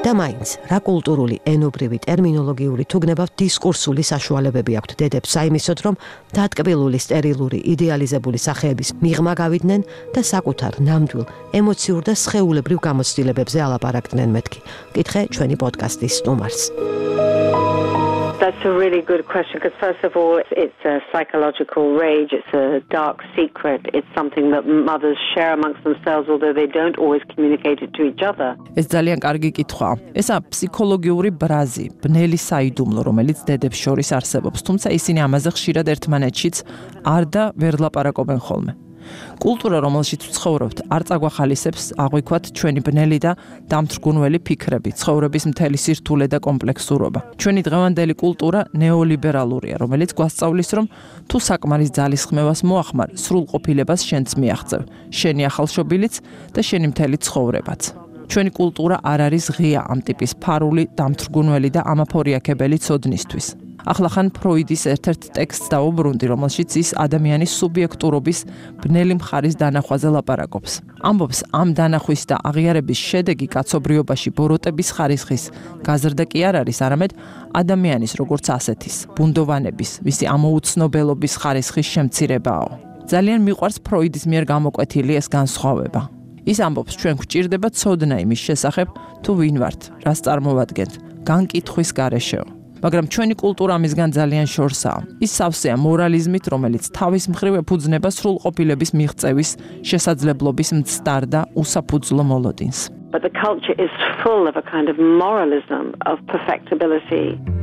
Speaker 2: და მაინც, რა კულტურული, ენობრივი, ტერმინოლოგიური თუ გნებავთ დისკურსული საშუალებები აქვთ დედებს საიმისოდ, რომ დატკბილული, სტერილური, იდეალიზებული სახეების მიღმა გავიდნენ და საკუთარ ნამდვილ, ემოციურ და სხეულებრივ გამოცდილებებზე ალაპარაკდნენ მეთქი. კითხე ჩვენი პოდკასტის სტუმარს.
Speaker 3: That's a really good question because first of all, it's a psychological rage, it's a dark secret, it's something that mothers share amongst themselves although they don't always communicate it to each other.
Speaker 4: ეს ძალიან კარგი კითხვაა. ესა ფსიქოლოგიური ბრაზი, ბნელი საიდუმლო, რომელიც დედებს შორის არსებობს, თუმცა ისინი ამაზე ხშირად ერთმანეთშიც არ და ვერ ლაპარაკობენ ხოლმე. კულტურა, რომელშიც ვცხოვრობთ, არ წაგვახალისებს აღვიქვათ ჩვენი ბნელი და დამთრგუნველი ფიქრები, ცხოვრების მთელი სირთულე და კომპლექსურობა. ჩვენი დღევანდელი კულტურა ნეოლიბერალურია, რომელიც გვასწავლის, რომ თუ საკმარის ძალისხმევას მოახმარ, სრულყოფილებას შენც მიაღწევ, შენი ახალშობილიც და შენი მთელი ცხოვრებაც. ჩვენი კულტურა არ არის ღია ამ ტიპის ფარული, დამთრგუნველი და ამაფორიაქებელი ცოდნისთვის. ახლა ხან ფროიდის ერთ-ერთ ტექსტს დავუბრუნდი, რომელშიც ის ადამიანის სუბიექტურობის ბნელი მხარის დანახვაზე ლაპარაკობს. ამბობს, ამ დანახვის და აღიარების შედეგი კაცობრიობაში ბოროტების ხარისხის გაზრდა კი არ არის, არამედ ადამიანის როგორც ასეთის, ბუნდოვანების, მისი ამოუცნობელობის ხარისხის შემცირებაო. ძალიან მიყვარს ფროიდის მიერ გამოკვეთილი ეს განსხვავება. ის ამბობს, ჩვენ გვჭირდება ცოდნა იმის შესახებ, თუ ვინ ვართ, რას წარმოვადგენთ, განკითხვის გარეშეო. მაგრამ ჩვენი კულტურა ამისგან ძალიან შორსაა. ის სავსეა მორალიზმით, რომელიც თავის მხრივ ეფუძნება სრულყოფილების მიღწევის შესაძლებლობის მცდარ და უსაფუძვლო მოლოდინს.
Speaker 3: But the culture is full of a kind of moralism of perfectibility.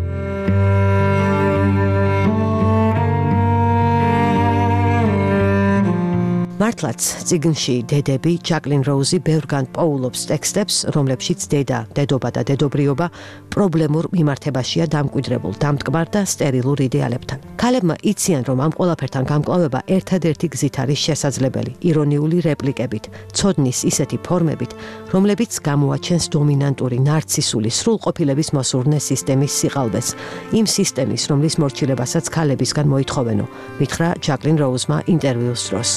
Speaker 2: მართლაც წიგნში დედები ჯაკლინ როუზი ბევრგან პოულობს ტექსტებს, რომლებშიც დედა, დედობა და დედობრიობა პრობლემურ მიმართებაშია დამკვიდრებულ, დამტკბარ და სტერილურ იდეალებთან. ქალებმა იციან, რომ ამ ყველაფერთან გამკლავება ერთადერთი გზით არის შესაძლებელი, ირონიული რეპლიკებით, ცოდნის ისეთი ფორმებით, რომლებიც გამოაჩენს დომინანტური, ნარცისული, სრულყოფილების მოსურნე სისტემის სიყალბეს, იმ სისტემის, რომლის მორჩილებასაც ქალებისგან მოითხოვენო, მითხრა ჯაკლინ როუზმა ინტერვიუს დროს.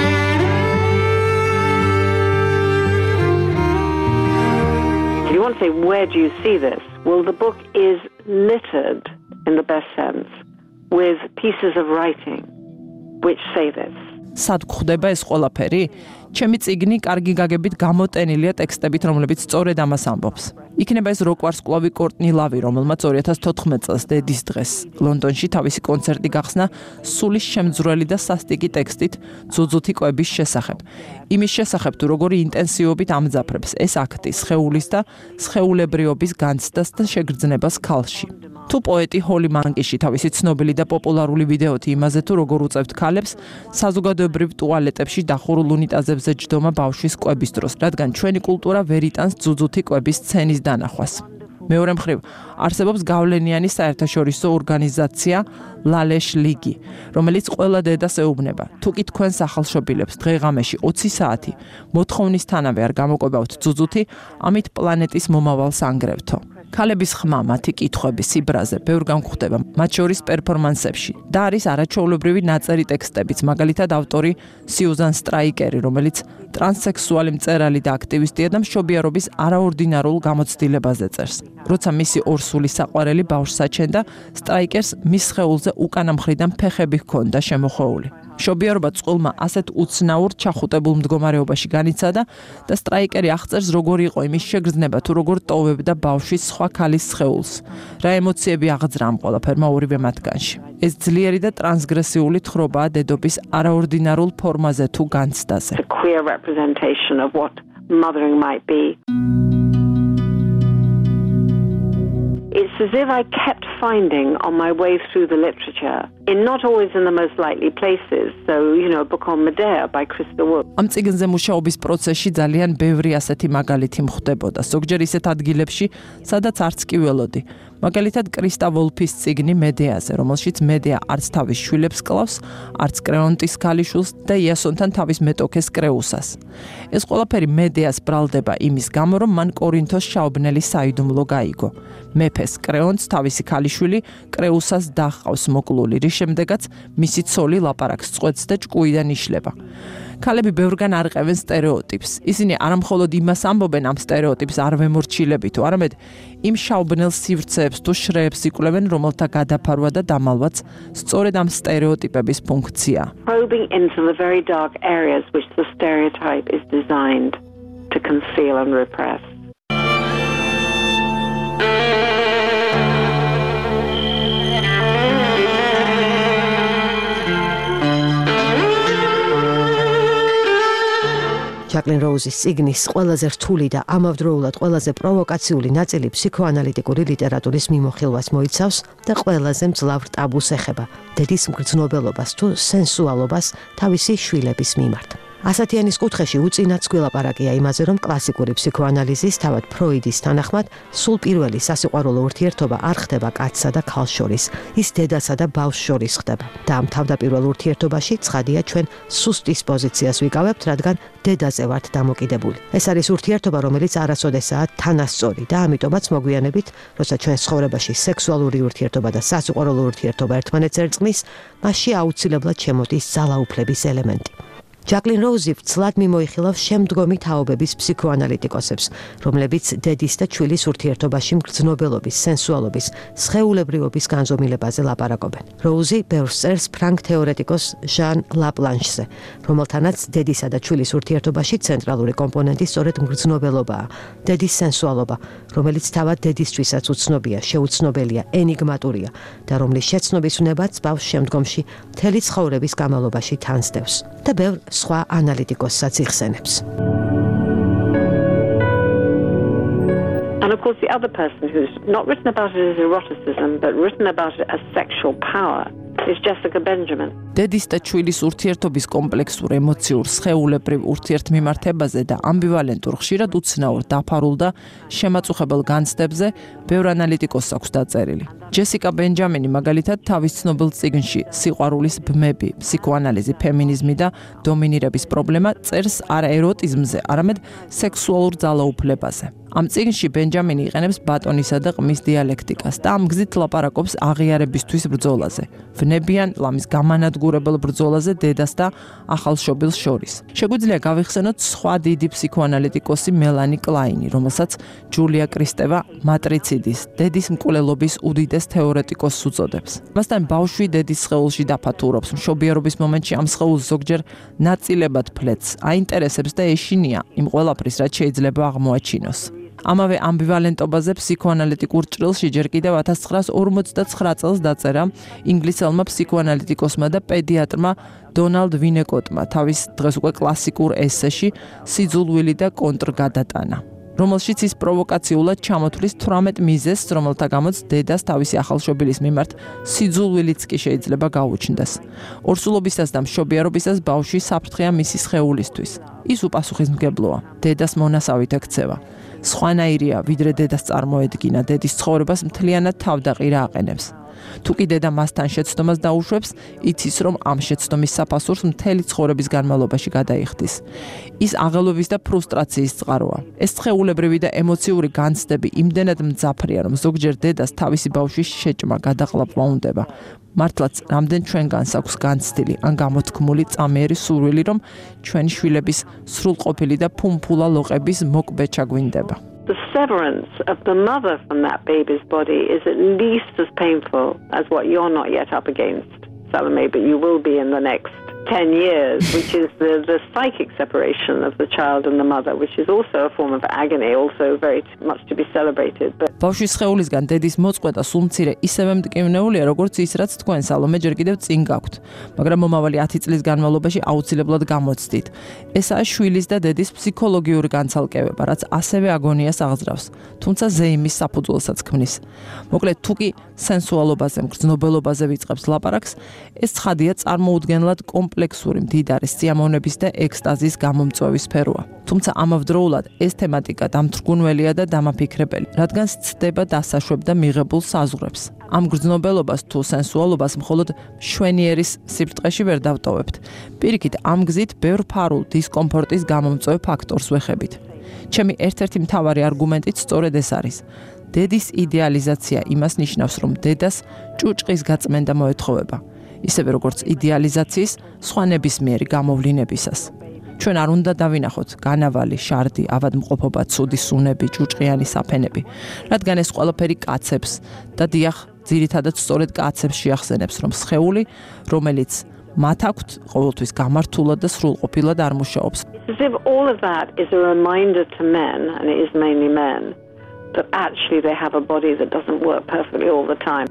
Speaker 3: You want to say, where do you see this? Well, the book is littered, in the best sense, with pieces of writing which say this.
Speaker 4: სად გვხვდება ეს ყველაფერი? ჩემი წიგნი კარგი გაგებით გამოტენილია ტექსტებით, რომლებიც სწორედ ამას ამბობს. იქნება ეს როკვარსკვლავი კორტნი ლავი, რომელმაც 2014 წელს დედის დღეს ლონდონში თავისი კონცერტი გახსნა სულის შემძვრელი და სასტიკი ტექსტით ძუძუთი კვების შესახებ. იმის შესახებ, თუ როგორი ინტენსივობით ამძაფრებს ეს აქტი სხეულის და სხეულებრიობის განცდას და შეგრძნებას ქალში. თუ პოეტი ჰოლი მანკიში თავისი ცნობილი და პოპულარული ვიდეოთი იმაზე, თუ როგორ უწევთ ქალებს საზოგადოებრივ ტუალეტებში დახურულ უნიტაზებზე ჯდომა ბავშვის კვების დროს, რადგან ჩვენი კულტურა ვერ იტანს ძუძუთი კვების სცენის დანახვას. მეორე მხრივ, არსებობს გავლენიანი საერთაშორისო ორგანიზაცია ლალეშ ლიგი, რომელიც ყველა დედას ეუბნება. თუ კი თქვენს ახალშობილებს დღე-ღამეში 20 საათი მოთხოვნისთანავე არ გამოკვებავთ ძუძუთი, ამით პლანეტის მომავალს ანგრევთო. ქალების ხმა, მათი კითხვები, სიბრაზე ბევრგან გვხვდება, მათ შორის პერფორმანსებში და არის არაჩვეულებრივი ნაწერი ტექსტებიც, მაგალითად ავტორი სიუზან სტრაიკერი, რომელიც ტრანსსექსუალი მწერალი და აქტივისტია და მშობიარობის არაორდინარულ გამოცდილებაზე წერს. როცა მისი ორსული საყვარელი ბავშვს აჩენდა, სტრაიკერს მის სხეულზე უკანა მხრიდან ფეხები ჰქონდა შემოხვეული. მშობიარობა წყვილმა ასეთ უცნაურ ჩახუტებულ მდგომარეობაში განიცადა და სტრაიკერი აღწერს, როგორ იყო იმის შეგრძნება, თუ როგორ ტოვებდა ბავშვის სხვა ქალის სხეულს. რა ემოციები აღძრა ამ ყველაფერმა ორივე მათგანში. ეს ძლიერი და ტრანსგრესიული თხრობაა დედობის არაორდინარულ ფორმაზე თუ განცდაზე.
Speaker 3: A queer representation of what mothering might be. It's as if I kept finding on my way through the literature, in not always in the most likely places. So, a book on Medea by Krista Wood.
Speaker 4: ამ წიგნზე მუშაობის პროცესში ძალიან ბევრი ასეთი მაგალითი მხვდებოდა. ზოგჯერ ისეთ ადგილებში, სადაც არც კი ველოდი. მაგალითად, კრისტა ვოლფის წიგნი მედეაზე, რომელშიც მედეა არც თავის შვილებს კლავს, არც კრეონტის ქალიშვილს და იასონთან თავის მეტოქეს კრეუსას. ეს ყველაფერი მედეას ბრალდება იმის გამო, რომ მან კორინთოს შაობნელი საიდუმლო გაიგო. მეფეს კრეონტს თავისი ქალიშვილი კრეუსას დაჰყავს მოკლული, რის შემდეგაც მისი ცოლი ლაპარაკს წყვეტს და ჭკუიდან იშლება. ქალები ბევრგან არყევენ სტერეოტიპს. ისინი არამხოლოდ იმას ამბობენ ამ სტერეოტიპს არ ვემორჩილებით, არამედ იმ შავბნელ სივრცეებს თუ შრეებს იკვლევენ, რომელთა გადაფარვა და დამალვაც სწორედ ამ სტერეოტიპების ფუნქცია.
Speaker 3: Probing into the very dark areas which the stereotype is designed to conceal and repress.
Speaker 2: ჯაკლინ როუზის წიგნის ყველაზე რთული და ამავდროულად ყველაზე პროვოკაციული ნაწილი ფსიქოანალიტიკური ლიტერატურის მიმოხილვას მოიცავს და ყველაზე მძლავრ ტაბუს ეხება დედის მგრძნობელობას თუ სენსუალობას თავისი შვილების მიმართ. ასათიანის კუთხეში უწინაც გველაპარაკია იმაზე, რომ კლასიკური ფსიქოანალიზის, თავად ფროიდის თანახმად, სულ პირველი სასიყვარულო ურთიერთობა არ ხდება კაცსა და ქალს შორის, ის დედასა და ბავშვს შორის ხდება. და ამ თავდაპირველ ურთიერთობაში ცხადია ჩვენ სუსტის პოზიციას ვიკავებთ, რადგან დედაზე ვართ დამოკიდებული. ეს არის ურთიერთობა, რომელიც არასოდესაა თანასწორი და ამიტომაც მოგვიანებით, როცა ჩვენს ცხოვრებაში სექსუალური ურთიერთობა და სასიყვარულო ურთიერთობა ერთმანეთს ერწყმის, მასში აუცილებლად შემოდის ძალაუფლების ელემენტი. ჯაკლინ როუზი ცლად მიმოიხილავს შემდგომი თაობების ფსიქოანალიტიკოსებს, რომლებიც დედის და ჩვილის ურთიერთობაში მგრძნობელობის, სენსუალობის, სხეულებრივობის განზომილებაზე ლაპარაკობენ. როუზი ბევრს წერს ფრანგ თეორეტიკოს ჟან ლაპლანშზე, რომელთანაც დედისა და ჩვილის ურთიერთობაში ცენტრალური კომპონენტი სწორედ მგრძნობელობაა, დედის სენსუალობა, რომელიც თავად დედისთვისაც უცნობია, შეუცნობელია, ენიგმატურია და რომლის შეცნობის უნებაც ბავშვს შემდგომში მთელი ცხოვრების განმავლობაში თანსდევს. და ბევრ სხვა ანალიტიკოსსაც იხსენებს.
Speaker 3: And of course the other person who's not written about it as eroticism but written about it as sexual power is Jessica Benjamin.
Speaker 4: დედის და ჩვილის ურთიერთობის კომპლექსურ ემოციურ სხეულებრივ ურთიერთმიმართებაზე და ამბივალენტურ ხშირად უცნაურ დაფარულ და შემაწუხებელ განცდებზე ბევრ ანალიტიკოსს აქვს დაწერილი. ჯესიკა ბენჯამინი მაგალითად თავის ცნობილ წიგნში სიყვარულის ბმები, ფსიქოანალიზი, ფემინიზმი და დომინირების პრობლემა წერს არა ეროტიზმზე, არამედ სექსუალურ ძალაუფლებაზე. ამ წიგნში ბენჯამინი იყენებს ბატონისა და ყმის დიალექტიკას და ამ გზით ლაპარაკობს აღიარებისთვის ბრძოლაზე, ვნებიან ლამის გამანადგურებელ ბრძოლაზე დედას და ახალშობილს შორის. შეგვიძლია გავიხსენოთ სხვა დიდი ფსიქოანალიტიკოსი მელანი კლაინი, რომელსაც ჯულია კრისტევა მატრიციდის, დედის მკვლელობის უდიდეს თეორეტიკოსს უწოდებს. მასთან ბავშვი დედის სხეულში დაფათურობს, მშობიარობის მომენტში ამ სხეულს ზოგჯერ ნაწილებად ფლეთს, აინტერესებს და ეშინია იმ ყველაფრის, რაც შეიძლება აღმოაჩინოს. ამავე ამბივალენტობაზე ფსიქოანალიტიკურ ჭრილში ჯერ კიდევ 1959 წელს დაწერა ინგლისელმა ფსიქოანალიტიკოსმა და პედიატრმა დონალდ ვინეკოტმა თავის დღეს უკვე კლასიკურ ესეში სიძულვილი და კონტრგადატანა, რომელშიც ის პროვოკაციულად ჩამოთვლის 18 მიზეზს, რომელთა გამოც დედას თავისი ახალშობილის მიმართ სიძულვილიც კი შეიძლება გაუჩნდეს. ორსულობისას და მშობიარობისას ბავშვი საფრთხეა მისი სხეულისთვის. ის უპასუხისმგებლოა, დედას მონასავით ექცევა. სხვანაირია, ვიდრე დედას წარმოედგინა, დედის ცხოვრებას მთლიანად თავდაყირა აყენებს. თუ კი დედა მასთან შეცდომას დაუშვებს, იცის, რომ ამ შეცდომის საფასურს მთელი ცხოვრების განმავლობაში გადაიხდის. ის აღელვების და ფრუსტრაციის წყაროა. ეს სხეულებრივი და ემოციური განცდები იმდენად მძაფრია, რომ ზოგჯერ დედას თავისი ბავშვის შეჭმა გადაყლაპვა უნდება. მართლაც რამდენ ჩვენგანს აქვს განცდილი ან გამოთქმული წამიერი სურვილი, რომ ჩვენი შვილების სრულყოფილი და ფუმფულა ლოყების მოკბეჩა გვინდება.
Speaker 3: The severance of the mother from that baby's body is at least as painful as what you're not yet up against, Salome, but you will be in the next 10 years, which is the psychic separation of the child and the mother, which is also a form of agony, also very much to be celebrated. But
Speaker 4: ბავშვის სხეულისგან დედის მოწყვეტა სულ მცირე ისევე მტკივნეულია, როგორც ის, რაც თქვენ სალომე ჯერ კიდევ წინ გაქვთ, მაგრამ მომავალი 10 წლის განმავლობაში აუცილებლად გამოცდით. ესაა შვილის და დედის ფსიქოლოგიური განცალკევება, რაც ასევე აგონიას აღძრავს, თუმცა ზეიმის საფუძველსაც ქმნის. მოკლედ, თუ კი სენსუალობაზე, მგრძნობელობაზე ვიწყებს ლაპარაკს, ეს ცხადია წარმოუდგენლად კომპლექსური მდიდარი სიამოვნების და ექსტაზის გამომწვევი სფეროა. თუმცა ამავდროულად ეს თემატიკა დამთრგუნველია და დამაფიქრებელი, რადგან ცდება დასაშვებ და მიღებულ საზღვრებს. ამ გრძნობელობას თუ სენსუალობას მხოლოდ მშვენიერის სიბრტყეში ვერ დავტოვებთ. პირიქით, ამ გზით ბევრ ფარულ დისკომფორტის გამომწვევ ფაქტორს ვეხებით. ჩემი ერთ-ერთი მთავარი არგუმენტიც სწორედ ეს არის. დედის იდეალიზაცია იმას ნიშნავს, რომ დედას ჭუჭყის გაწმენდა მოეთხოვება. ისევე როგორც იდეალიზაციის სხვა ნებისმიერი გამოვლინებისას. ჩვენ არ უნდა დავინახოთ განავალი, შარდი, ავადმყოფობა, ცუდი სუნები, ჭუჭყიანი საფენები, რადგან ეს ყველაფერი კაცებს და დიახ, ძირითადად სწორედ კაცებს შეახსენებს, რომ სხეული, რომელიც მათ აქვთ, ყოველთვის გამართულად და სრულყოფილად არ მუშაობს.
Speaker 3: As if all of that is a reminder to men, and it is mainly men, that actually they have a body that doesn't work perfectly all the time.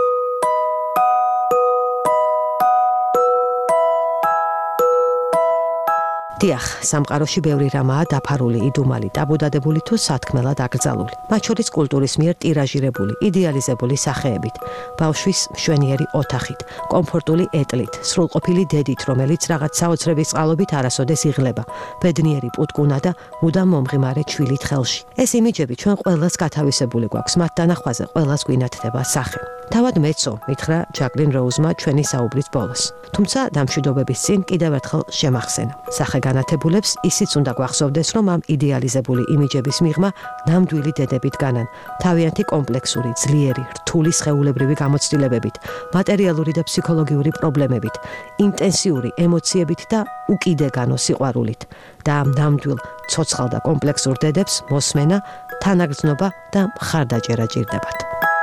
Speaker 2: დიახ, სამყაროში ბევრი რამაა დაფარული, იდუმალი, დაბუდადებული თუ სათქმელად აკრძალული. მათ შორის კულტურის მიერ ტირაჟირებული, იდეალიზებული სახეებით, ბავშვის მშვენიერი ოთახით, კომფორტული ეტლით, სრულყოფილი დედით, რომელიც რაღაც საოცრების წყალობით არასოდეს იღლება, ბედნიერი პუტკუნა და მუდამ მომღიმარე ჩვილით ხელში. ეს იმიჯები ჩვენ ყველას გათავისებული გვაქვს, მათ დანახვაზე ყველას გვინათდება სახე. თავად მეცო, მითხრა ჯაკლინ როუზმა ჩვენი საუბრის ბოლოს. თუმცა დამშვიდობების წინ კიდევ ერთხელ შემახსენა. სახე განათებულებს ისიც უნდა გვახსოვდეს, რომ ამ იდეალიზებული იმიჯების მიღმა ნამდვილი დედებით განან, თავიანთი კომპლექსური, ძლიერი, რთული სხეულებრივი გამოცდილებებით, მატერიალური და ფსიქოლოგიური პრობლემებით, ინტენსიური ემოციებით და უკიდეგანო სიყვარულით. და ამ ნამდვილ, ცოცხალ და კომპლექსურ დედებს მოსმენა, თანაგრძნობა და მხარდაჭერა ჭირდებათ.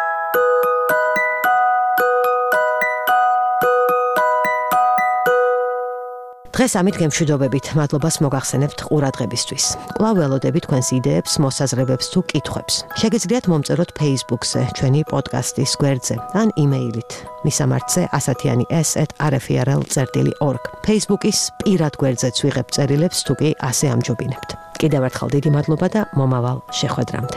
Speaker 2: დღეს ამით გემშვიდობებით, მადლობას მოგახსენებთ ყურადღებისთვის. კვლავ ველოდებით თქვენს იდეებს, მოსაზრებებს თუ კითხვებს. შეგიძლიათ მომწეროთ Facebook-ზე, ჩვენი პოდკასტის გვერდზე, ან იმეილით. მისამართზე asatiyani@rfrl.org. Facebook-ის პირად გვერდზეც ვიღებ წერილებს, თუ კი ასე ამჯობინებთ. კიდევ ერთხელ დიდი მადლობა და მომავალ შეხვედრამდე.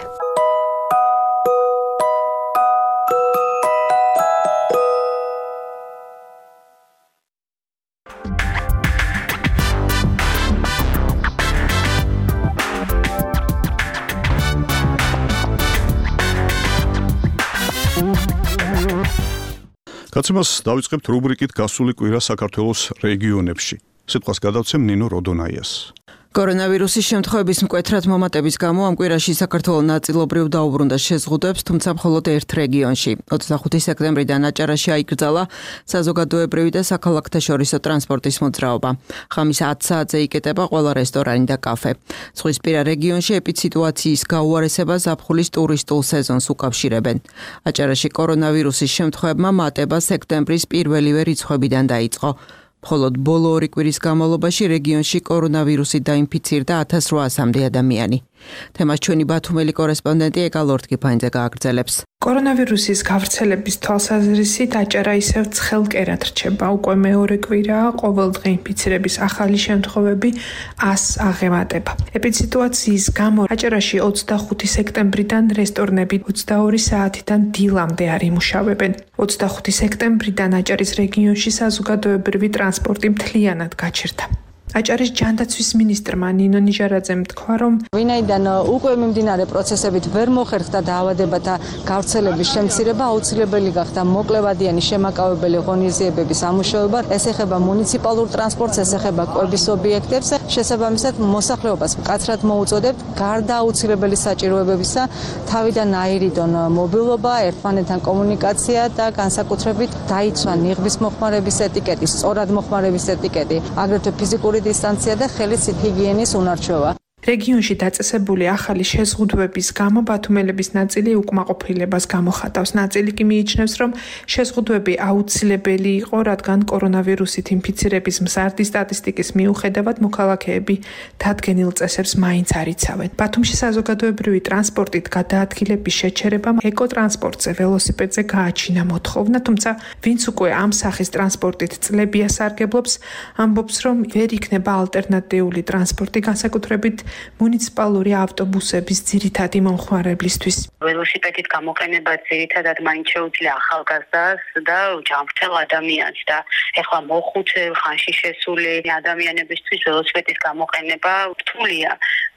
Speaker 1: გაცემას დავიწყებთ რუბრიკით გასული კვირა საქართველოს რეგიონებში. სიტყვას გადავცემ ნინო როდონაიას.
Speaker 5: კორონავირუსის შემთხვევების მკვეთრად მომატების გამო ამ კვირაში საქართველოს ნაწილობრივ დაუბრუნდა შეზღუდვებს, თუმცა მხოლოდ ერთ რეგიონში. 25 სექტემბრიდან აჭარაში აიკრძალა საზოგადოებრივი და საქალაქთაშორისო ტრანსპორტის მოძრაობა. ხამის 10 საათზე იკეტება ყველა რესტორანი და კაფე. ზღვისპირა რეგიონში ეპიდსიტუაციის გაუარესება ზაფხულის ტურისტულ სეზონს უკავშირებენ. აჭარაში კორონავირუსის შემთხვევებმა მატება სექტემბრის პირველივე რიცხვებიდან დაიწყო. მხოლოდ ბოლო 2 კვირის განმავლობაში რეგიონში კორონავირუსით დაინფიცირდა 1800-მდე ადამიანი. თემას ჩვენი ბათუმელი კორესპონდენტი ეკალორთკიფანიძე გააგრძელებს.
Speaker 6: კორონავირუსის გავრცელების თვალსაზრისით აჭარა ისევ ცხელკერად რჩება. უკვე მეორე კვირაა ყოველდღე ინფიცირების ახალი შემთხვევები 100 აღემატება. ეპიდსიტუაციის გამო აჭარაში 25 სექტემბრიდან რესტორნები 22 საათიდან დილამდე არ იმუშავებენ. 25 სექტემბრიდან აჭარის რეგიონში საზოგადოებრივი ტრანსპორტი მთლიანად გაჩერდა. აჭარის ჯანდაცვის მინისტრმა ნინო ნიჟარაძემ თქვა, რომ
Speaker 7: ვინაიდან უკვე მიმდინარე პროცესებით ვერ მოხერხდა დაავადებათა გავრცელების შემცირება, აუცილებელი გახდა მოკლევადიანი შემაკავებელი ღონისძიებების ამუშავება. ეს ეხება მუნიციპალურ ტრანსპორტს, ეს ეხება კვების ობიექტებს. შესაბამისად, მოსახლეობას მკაცრად მოუწოდებთ გარდა აუცილებელი საჭიროებებისა თავიდან აირიდონ მობილობა, ერთმანეთთან კომუნიკაცია და განსაკუთრებით დაიცვა ნიღბის მოხმარების ეტიკეტი, სწორად მოხმარების ეტიკეტი, აგრეთვე ფიზიკური დისტანცია და ხელისით ჰიგიენის უნარჩვევა.
Speaker 6: რეგიონში დაწესებული ახალი შეზღუდვების გამო ბათუმელების ნაწილი უკმაყოფილებას გამოხატავს. ნაწილი კი მიიჩნევს, რომ შეზღუდვები აუცილებელი იყო, რადგან კორონავირუსით ინფიცირების მზარდი სტატისტიკის მიუხედავად მოქალაქეები დადგენილ წესებს მაინც არ იცავენ. ბათუმში საზოგადოებრივი ტრანსპორტით გადაადგილების შეჩერებამ ეკოტრანსპორტზე, ველოსიპედზე გააჩინა მოთხოვნა, თუმცა ვინც უკვე ამ სახის ტრანსპორტით წლებია სარგებლობს, ამბობს, რომ ვერ იქნება ალტერნატიული ტრანსპორტი, განსაკუთრებით მუნიციპალური ავტობუსების ძირითადი მომხმარებლისთვის.
Speaker 8: ველოსიპედით გამოყენება ძირითადად მაინც შეუძლია ახალგაზრდას და ჯანმრთელ ადამიანს და ეხლა მოხუცე ხანში შესული ადამიანებისთვის ველოსიპედის გამოყენება რთულია.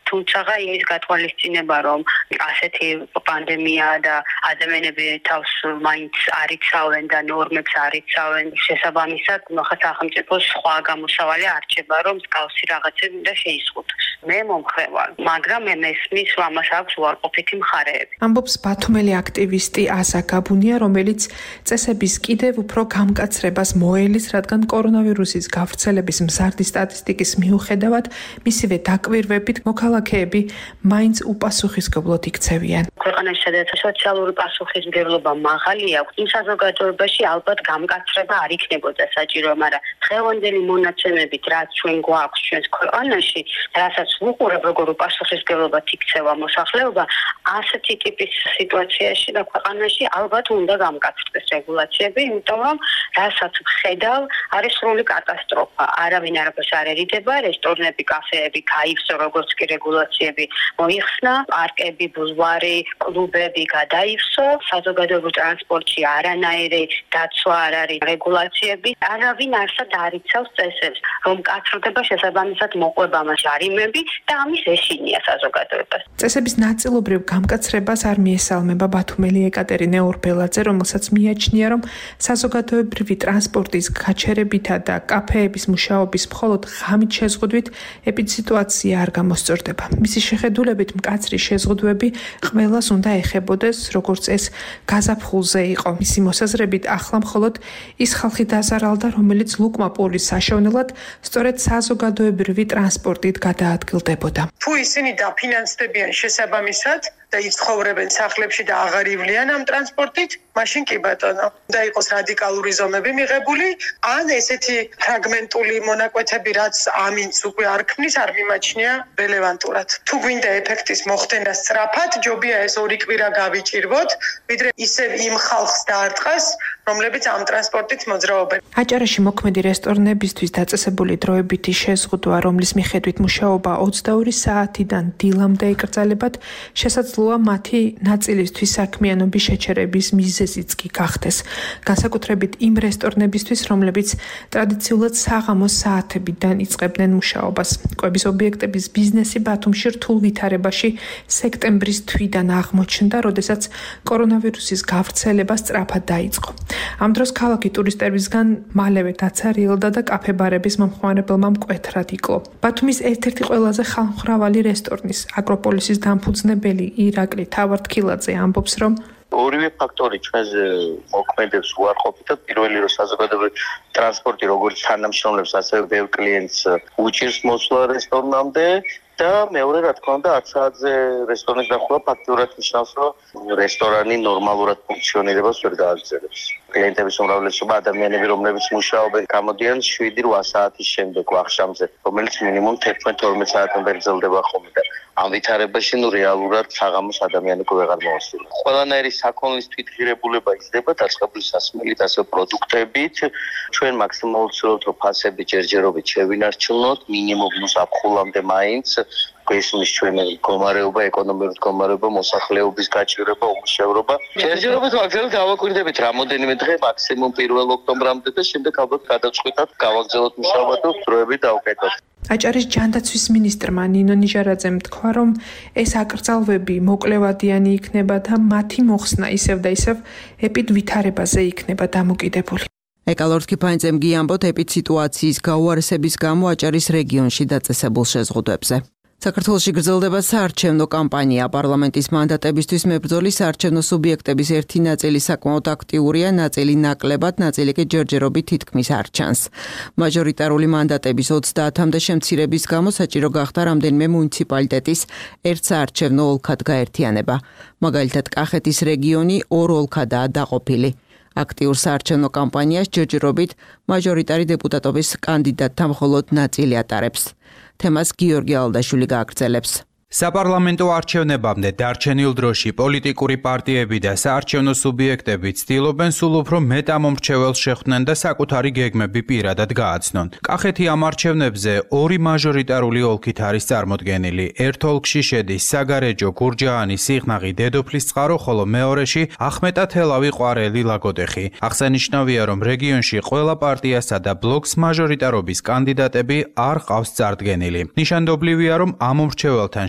Speaker 8: თუმცა იმის გათვალისწინება, რომ ასეთი პანდემია და ადამიანები თავს მაინც არ იცავენ და ნორმებს არ იცავენ, შესაბამისად, სახელმწიფოს სხვა გამოსავალი არჩება, რომ მსგავსი რაღაცები უნდა შეიზღუდოს. მე მომხრე ვარ, მაგრამ მე მესმის, რომ ამას აქვს უარყოფითი მხარეები.
Speaker 6: ამბობს ბათუმელი აქტივისტი აზა გაბუნია, რომელიც წესების კიდევ უფრო გამკაცრებას მოელის, რადგან კორონავირუსის გავრცელების მზარდი სტატისტიკის მიუხედავად, მისივე დაკვირვებით მოქალაქეები მაინც უპასუხისმგებლოდ იქცევიან.
Speaker 8: ქვეყანაში სადაც სოციალური პასუხისმგებლობა მაღალი აქვს, იმ საზოგადოებაში ალბათ გამკაცრება არ იქნებოდა საჭირო, მაგრამ დღევანდელი მონაცემებით, რაც ჩვენ გვაქვს ჩვენს ქვეყანაში, რასაც ვუყურებ, როგორ უპასუხისმგებლობად იქცევა მოსახლეობა, ასეთი ტიპის სიტუაციაში და ქვეყანაში ალბათ უნდა გამკაცრდეს რეგულაციები, იმიტომ რომ რასაც ვხედავ, არის სრული კატასტროფა. არავინ არაფერს არ ერიდება, რესტორნები, კაფეები გაივსო, როგორც კი რეგულაციები მოიხსნა, პარკები, ბულვარი, კლუბები გადაივსო, საზოგადოებრივ ტრანსპორტში არანაირი დაცვა არ არის, რეგულაციები, არავინ არსად არ იცავს წესებს, რომ კაცრდება შესაბამისად მოყვება მას ჯარიმები და ამის ეშინია საზოგადოებას.
Speaker 6: წესების ნაწილობრივ გამკაცრებას არ მიესალმება ბათუმელი ეკატერინე ორბელაძე, რომელსაც მიაჩნია, რომ საზოგადოებრივი ტრანსპორტის გაჩერებითა და კაფეების მუშაობის მხოლოდ ღამით შეზღუდვით ეპიდსიტუაცია არ გამოსწორდება. მისი შეხედულებით მკაცრი შეზღუდვები ყველას უნდა ეხებოდეს, როგორც ეს გაზაფხულზე იყო. მისი მოსაზრებით ახლა მხოლოდ ის ხალხი დაზარალდა, რომელიც ლუკმა პურის საშოვნელად სწორედ საზოგადოებრივი ტრანსპორტით გადაადგილდებოდა.
Speaker 9: თუ ისინი დაფინანსდებიან შესაბამისად და იცხოვრებენ სახლებში და აღარ ივლიან ამ ტრანსპორტით, მაშინ კი ბატონო, უნდა იყოს რადიკალური ზომები მიღებული, ან ესეთი ფრაგმენტული მონაკვეთები, რაც ამინს უკვე არ ქმნის, არ მიმაჩნია რელევანტურად. თუ გვინდა ეფექტის მოხდენა სწრაფად, ჯობია ეს 2 კვირა გავიჭირვოთ, ვიდრე ისევ იმ ხალხს დაარტყას, რომლებიც ამ ტრანსპორტით მოძრაობენ.
Speaker 6: აჭარაში მოქმედი რესტორნებისთვის დაწესებული დროებითი შეზღუდვა, რომლის მიხედვით მუშაობა 22 საათიდან დილამდე ეკრძალებათ, შესაძლოა მათი ნაწილისთვის საქმიანობის შეჩერების მიზეზიც კი გახდეს. განსაკუთრებით იმ რესტორნებისთვის, რომლებიც ტრადიციულად საღამოს საათებიდან იწყებდნენ მუშაობას. კვების ობიექტების ბიზნესი ბათუმში რთულ ვითარებაში სექტემბრის თვიდან აღმოჩნდა, როდესაც კორონავირუსის გავრცელება სწრაფად დაიწყო. ამ დროს ქალაქი ტურისტებისგან მალევე დაცარიელდა და კაფე-ბარების მომხმარებელმა მკვეთრად იკლო. ბათუმის ერთ-ერთი ყველაზე ხალხმრავალი რესტორნის, აკროპოლისის დამფუძნებელი ირაკლი თავართქილაძე ამბობს, რომ
Speaker 10: ორივე ფაქტორი ჩვენს მოქმედებს უარყოფითად. პირველი რომ საზოგადოებრივი ტრანსპორტი როგორც თანამშრომლებს, ასევე ბევრ კლიენტს უჭირს მოსვლა რესტორნამდე და მეორე რა თქმა უნდა 10 საათზე რესტორნის დახურვა ფაქტიურად ნიშნავს, რომ რესტორანი ნორმალურად ფუნქციონირებას ვერ გააგრძელებს. კლიენტების უმრავლესობა ადამიანები, რომლებიც მუშაობენ, გამოდიან 7-8 საათის შემდეგ ვახშამზე, რომელიც მინიმუმ 11-12 საათამდე გრძელდება ხოლმე და ამ ვითარებაში რეალურად საღამოს ადამიანი ვეღარ მოასწრება. ყველანაირი საქონლის თვითღირებულება იზრდება დაწყებული სასმელით, ასე პროდუქტებით. ჩვენ მაქსიმალურად ვცდილობთ, რომ ფასები ჯერჯერობით შევინარჩუნოთ, მინიმუმ ზაფხულამდე მაინც გვესმის ჩვენი მდგომარეობა, ეკონომიკური მდგომარეობა, მოსახლეობის გაჭირვება, უმუშევრობა. ჯერჯერობით მაგალითად გავაკვირდებით რამოდენიმე დღე, მაქსიმუმ 1 ოქტომბრამდე და შემდეგ ალბათ გადაწყვეტად გავაგრძელოთ მუშაობა და დროები დავუკეთოთ.
Speaker 6: აჭარის ჯანდაცვის მინისტრმა ნინო ნიჟარაძემ თქვა, რომ ეს აკრძალვები მოკლევადიანი იქნება და მათი მოხსნა ისევ და ისევ ეპიდვითარებაზე იქნება დამოკიდებული.
Speaker 5: ეკალორდ კიფაინძემ გიამბოთ ეპიდსიტუაციის გაუარესების გამო აჭარის რეგიონში დაწესებულ შეზღუდვებზე. საქართველოში გრძელდება საარჩევნო კამპანია. პარლამენტის მანდატებისთვის მებრძოლი საარჩევნო სუბიექტების ერთი ნაწილი საკმაოდ აქტიურია, ნაწილი ნაკლებად, ნაწილი კი ჯერჯერობით თითქმის არ ჩანს. მაჟორიტარული მანდატების 30-მდე შემცირების გამო საჭირო გახდა რამდენიმე მუნიციპალიტეტის ერთ საარჩევნო ოლქად გაერთიანება. მაგალითად, კახეთის რეგიონი 2 ოლქადაა დაყოფილი. აქტიურ საარჩევნო კამპანიას ჯერჯერობით მაჟორიტარი დეპუტატობის კანდიდატთა მხოლოდ ნაწილი ატარებს. თემას გიორგი ალდაშვილი გააგრძელებს.
Speaker 11: საპარლამენტო არჩევნებამდე დარჩენილ დროში პოლიტიკური პარტიები და საარჩევნო სუბიექტები ცდილობენ სულ უფრო მეტ ამომრჩეველს შეხვდნენ და საკუთარი გეგმები პირადად გააცნონ. კახეთი ამ არჩევნებზე 2 მაჟორიტარული ოლქით არის წარმოდგენილი. ერთ ოლქში შედის საგარეჯო, გურჯაანი, სიღნაღი, დედოფლისწყარო, ხოლო მეორეში ახმეტათელავი, ყვარელი, ლაგოდეხი. აღსანიშნავია, რომ რეგიონში ყველა პარტიასა და ბლოკს მაჟორიტარობის კანდიდატები არ ყავს წარდგენილი. ნიშანდობლივია, რომ ამომრჩეველთან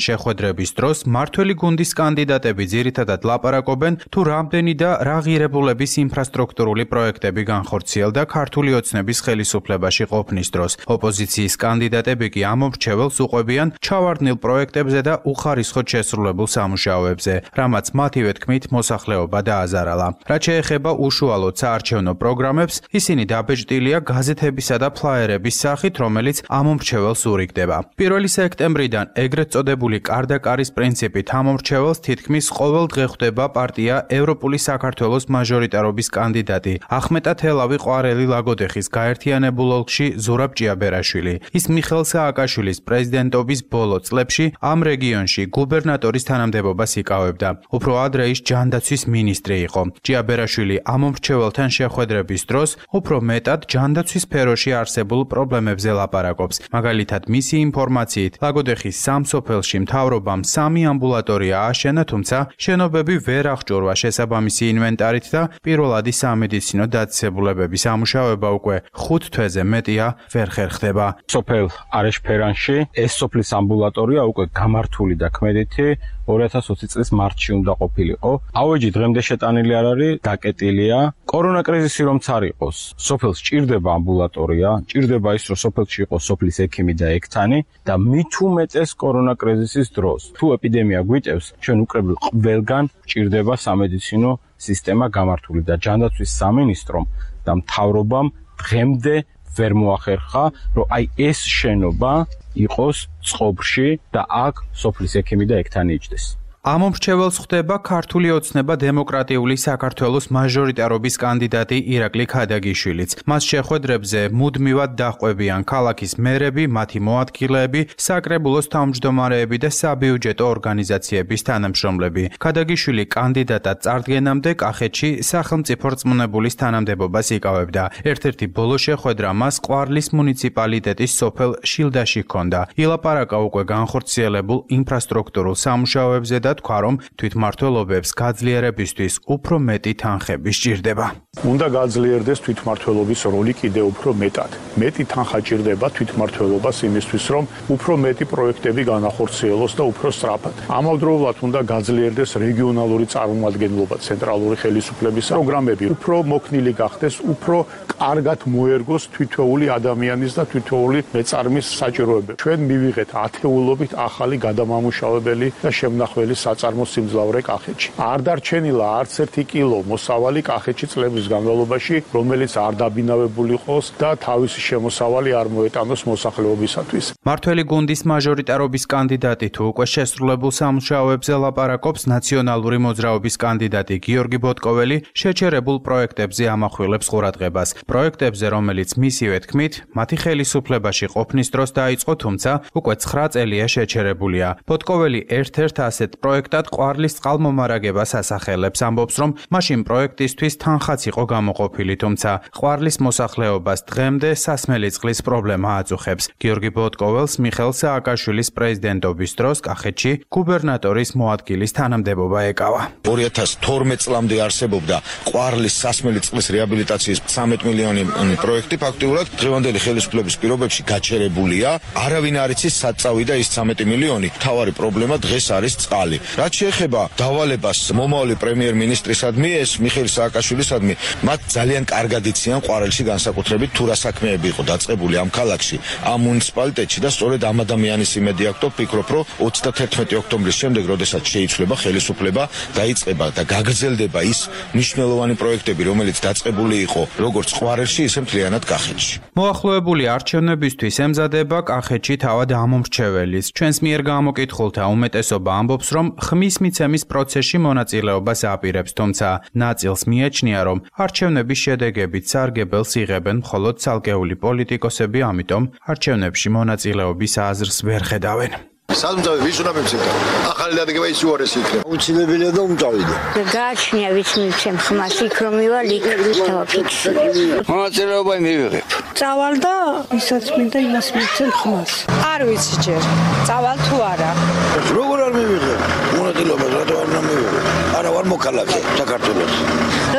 Speaker 11: შეხვედრების დროს მმართველი გუნდის კანდიდატები ძირითადად ლაპარაკობენ თუ რამდენი და რა ღირებულების ინფრასტრუქტურული პროექტები განხორციელდა ქართული ოცნების ხელისუფლებაში ყოფნის დროს. ოპოზიციის კანდიდატები კი ამ მომრჩეველს უყვებიან ჩავარდნილ პროექტებზე და უხარისხოდ შესრულებულ სამუშაოებზე, რამაც მათივე თქმით მოსახლეობა დააზარალა. რაც შეეხება უშუალოდ საარჩევნო პროგრამებს, ისინი დაბეჭდილია გაზეთებისა და ფლაიერების სახით, რომელიც ამ მომრჩეველს ურიგდება. 1 სექტემბრიდან ეგრეთ წოდებული კარდაკარის პრინციპით ამ მომრჩეველს თითქმის ყოველ დღე ხვდება პარტია ევროპული საქართველოს მაჟორიტარობის კანდიდატი ახმეტათელავი ყვარელი ლაგოდეხის გაერთიანებულ ოლქში ზურაბ ჭიაბერაშვილი. ის მიხეილ სააკაშვილის პრეზიდენტობის ბოლო წლებში ამ რეგიონში გუბერნატორის თანამდებობას იკავებდა. უფრო ადრე ის ჯანდაცვის მინისტრი იყო. ჭიაბერაშვილი ამ მომრჩეველთან შეხვედრების დროს უფრო მეტად ჯანდაცვის სფეროში არსებულ პრობლემებზე ლაპარაკობს. მაგალითად, მისი ინფორმაციით, ლაგოდეხის სამ სოფელში მთავრობამ 3 ამბულატორია ააშენა, თუმცა შენობები ვერ აღჭურვა შესაბამისი ინვენტარით და პირველადი სამედიცინო დაწესებულებების ამუშავება უკვე 5 თვეზე მეტია ვერ ხერხდება.
Speaker 12: სოფელ არეშფერანში ეს სოფლის ამბულატორია უკვე გამართული და ქმედითი 2020 წლის მარტში უნდა ყოფილიყო. ავეჯი დღემდე შეტანილი არ არის, დაკეტილია. კორონა კრიზისი რომც არ იყოს, სოფელს ჭირდება ამბულატორია, ჭირდება ის, რომ სოფელში იყოს სოფლის ექიმი და ექთანი და მით უმეტეს კორონა კრიზისის დროს. თუ ეპიდემია გვიტევს, ჩვენ უკრებულ ყველგან ჭირდება სამედიცინო სისტემა გამართული და ჯანდაცვის სამინისტრომ და მთავრობამ დღემდე ვერ მოახერხა, რომ აი ეს შენობა იყოს წყობრში და აქ სოფლის ექიმი და ექთანი იჯდეს.
Speaker 11: ამ მომრჩეველს ხვდება ქართული ოცნება დემოკრატიული საქართველოს მაჟორიტარობის კანდიდატი ირაკლი ქადაგიშვილიც. მას შეხვედრებზე მუდმივად დაჰყვებიან ქალაქის მერები, მათი მოადგილეები, საკრებულოს თავმჯდომარეები და საბიუჯეტო ორგანიზაციების თანამშრომლები. ქადაგიშვილი კანდიდატად წარდგენამდე კახეთში სახელმწიფო რწმუნებულის თანამდებობას იკავებდა. ერთ-ერთი ბოლო შეხვედრა მას ყვარლის მუნიციპალიტეტის სოფელ შილდაში ჰქონდა. ილაპარაკა უკვე განხორციელებულ ინფრასტრუქტურულ სამუშაოებზე და თქვა, რომ თვითმმართველობებს გაძლიერებისთვის უფრო მეტი თანხები სჭირდება.
Speaker 13: უნდა გაძლიერდეს თვითმმართველობის როლი კიდევ უფრო მეტად. მეტი თანხა ჭირდება თვითმმართველობას იმისთვის, რომ უფრო მეტი პროექტები განახორციელოს და უფრო სწრაფად. ამავდროულად უნდა გაძლიერდეს რეგიონალური წარმომადგენლობა, ცენტრალური ხელისუფლების პროგრამები, უფრო მოქნილი გახდეს, უფრო კარგად მოერგოს თითოეული ადამიანის და თითოეული მეწარმის საჭიროებები. ჩვენ მივიღეთ ათეულობით ახალი გადამამუშავებელი და შემნახველი საწარმო სიმძლავრე კახეთში. არ დარჩენილა არც 1 კილო მოსავალი კახეთში წლების განმავლობაში, რომელიც არ დაბინავებული იყოს და თავისი შემოსავალი არ მოეტანოს მოსახლეობისათვის.
Speaker 11: მმართველი გუნდის მაჟორიტარობის კანდიდატი თუ უკვე შესრულებულ სამუშაოებზე ლაპარაკობს, ნაციონალური მოძრაობის კანდიდატი გიორგი ბოტკოველი შეჩერებულ პროექტებზე ამახვილებს ყურადღებას. პროექტებზე, რომელიც მისივე თქმით, მათი ხელისუფლებაში ყოფნის დროს დაიწყო, თუმცა უკვე 9 წელია შეჩერებულია. ბოტკოველი ერთ-ერთ ასეთ პროექტად ყვარლის წყალმომარაგებას ასახელებს, ამბობს, რომ მაშინ პროექტისთვის თანხაც იყო გამოყოფილი, თუმცა ყვარლის მოსახლეობას დღემდე სასმელი წყლის პრობლემა აწუხებს. გიორგი ბოტკოველს მიხეილ სააკაშვილის პრეზიდენტობის დროს კახეთში გუბერნატორის მოადგილის თანამდებობა ეკავა.
Speaker 14: 2012 წლამდე არსებობდა ყვარლის სასმელი წყლის რეაბილიტაციის 13 მილიონი პროექტი, ფაქტიურად დღევანდელი ხელისუფლების პირობებში გაჩერებულია. არავინ არ იცის სად წავიდა ის 13 მილიონი. მთავარი პრობლემა დღეს არის წყალი. რაც შეეხება დავალებას მომავალი პრემიერ-მინისტრისადმი, ეს მიხეილ სააკაშვილისადმი, მათ ძალიან კარგად იციან ყვარელში განსაკუთრებით თუ რა საქმეები იყო დაწყებული ამ ქალაქში, ამ მუნიციპალიტეტში და სწორედ ამ ადამიანის იმედი აქვს, ვფიქრობ, რომ 31 ოქტომბრის შემდეგ, როდესაც შეიცვლება ხელისუფლება, დაიწყება და გაგრძელდება ის მნიშვნელოვანი პროექტები, რომელიც დაწყებული იყო როგორც ყვარელში, ისე მთლიანად კახეთში.
Speaker 11: მოახლოებული არჩევნებისთვის ემზადება კახეთში თავად ამომრჩეველიც. ჩვენს მიერ გამოკითხულთა უმეტესობა ამბობს, რომ ხმის მიცემის პროცესში მონაწილეობას აპირებს, თუმცა ნაწილს მიაჩნია, რომ არჩევნების შედეგებით სარგებელს იღებენ მხოლოდ ცალკეული პოლიტიკოსები, ამიტომ არჩევნებში მონაწილეობის აზრს ვერ ხედავენ.
Speaker 15: Სადმწავე ვის უნდა მიცემდა? ახალი დადგება ის უარესი იქნება. უცილებელია და უმწავიდო.
Speaker 16: გააჩნია ვის მიცემ ხმას იქ რომ მივალ იქ დავაფიქსე.
Speaker 15: მონაწილეობა მივიღებ.
Speaker 16: წავალ და ისაც მინდა იმას მიცემ ხმას.
Speaker 7: არ ვიცი ჯერ. წავალ თუ არა.
Speaker 15: როგორ არ მივიღებ? მონაწილეობას რატო არ უნდა მივიღებ? არა ვარ მოქალაქე საქართველოს.
Speaker 16: როცა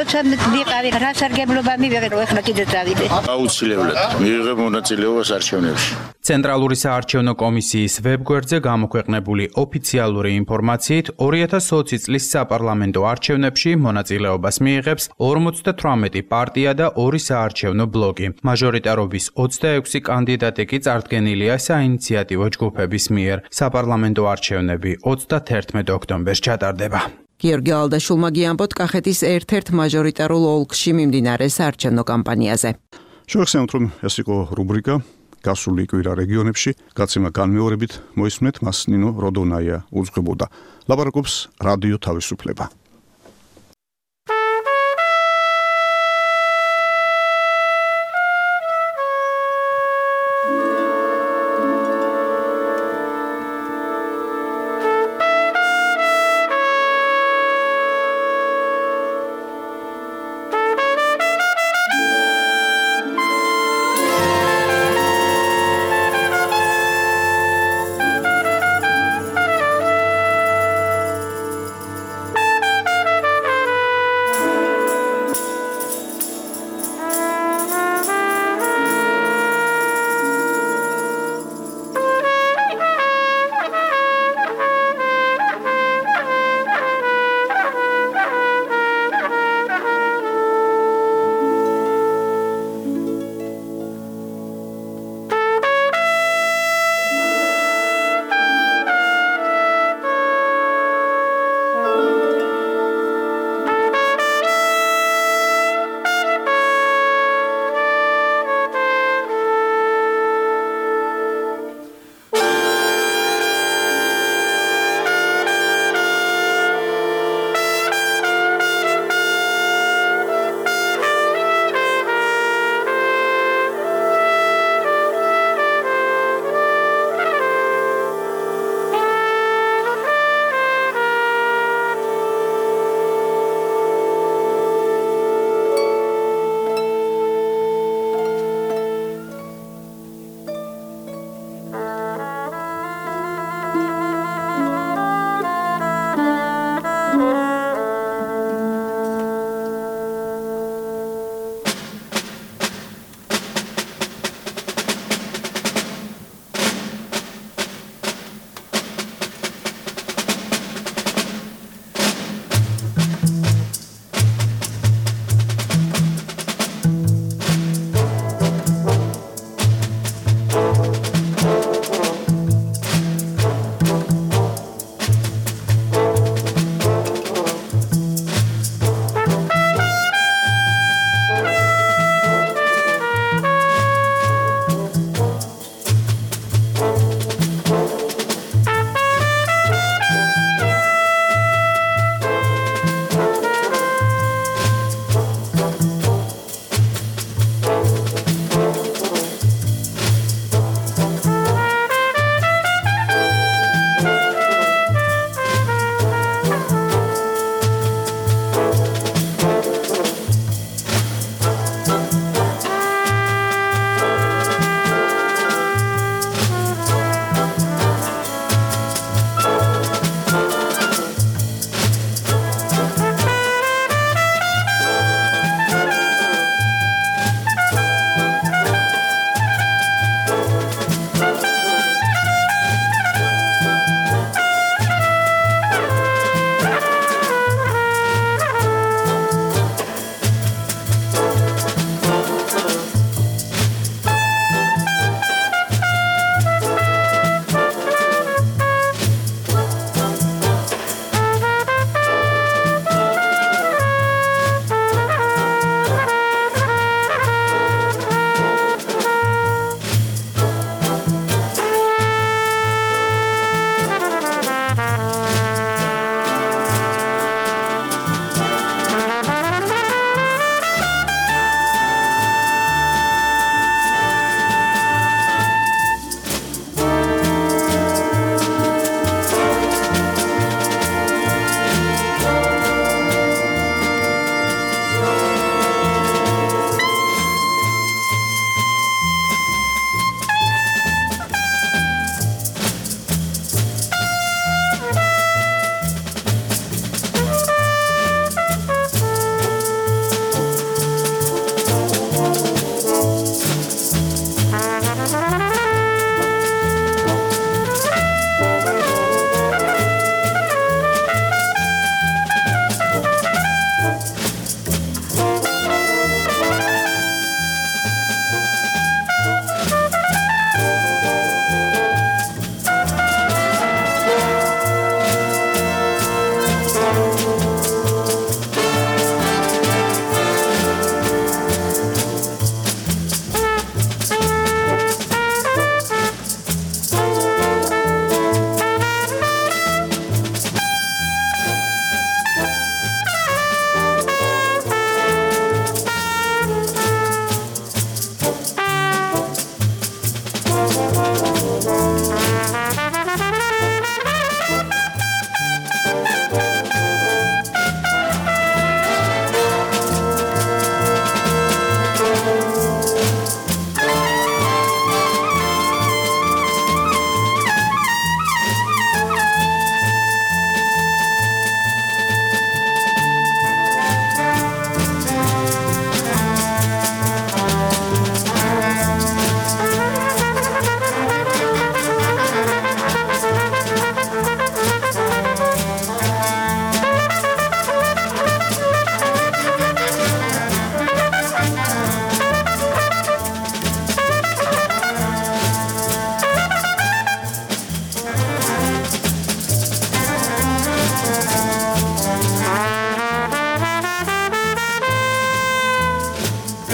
Speaker 16: როცა ვიყავი რა სარგებლობა მივიღე რომ ეხლა კიდე წავიდე.
Speaker 15: აუცილებლად მიიღებ მონაწილეობას არჩევნებში.
Speaker 11: ცენტრალური საარჩევნო კომისიის ვებგვერდზე გამოქვეყნებული ოფიციალური ინფორმაციით 2020 წლის საპარლამენტო არჩევნებში მონაწილეობას მიიღებს 58 პარტია და 2 საარჩევნო ბლოკი. მაჟორიტარობის 26 კანდიდატი კი წარდგენილია საინიციატივო ჯგუფების მიერ. საპარლამენტო არჩევნები 31 ოქტომბერს ჩატარდება.
Speaker 5: გიორგი ალდაშულმა გიამბოთ კახეთის ერთ-ერთ მაჟორიტარულ ოლქში მიმდინარე საარჩევნო კამპანიაზე.
Speaker 1: შევახსენოთ, რომ ეს იყო რუბრიკა გასული კვირა რეგიონებში, გაცემა განმეორებით მოისმენთ, მას ნინო როდონაია უძღვებოდა. ლაპარაკობს რადიო თავისუფლება.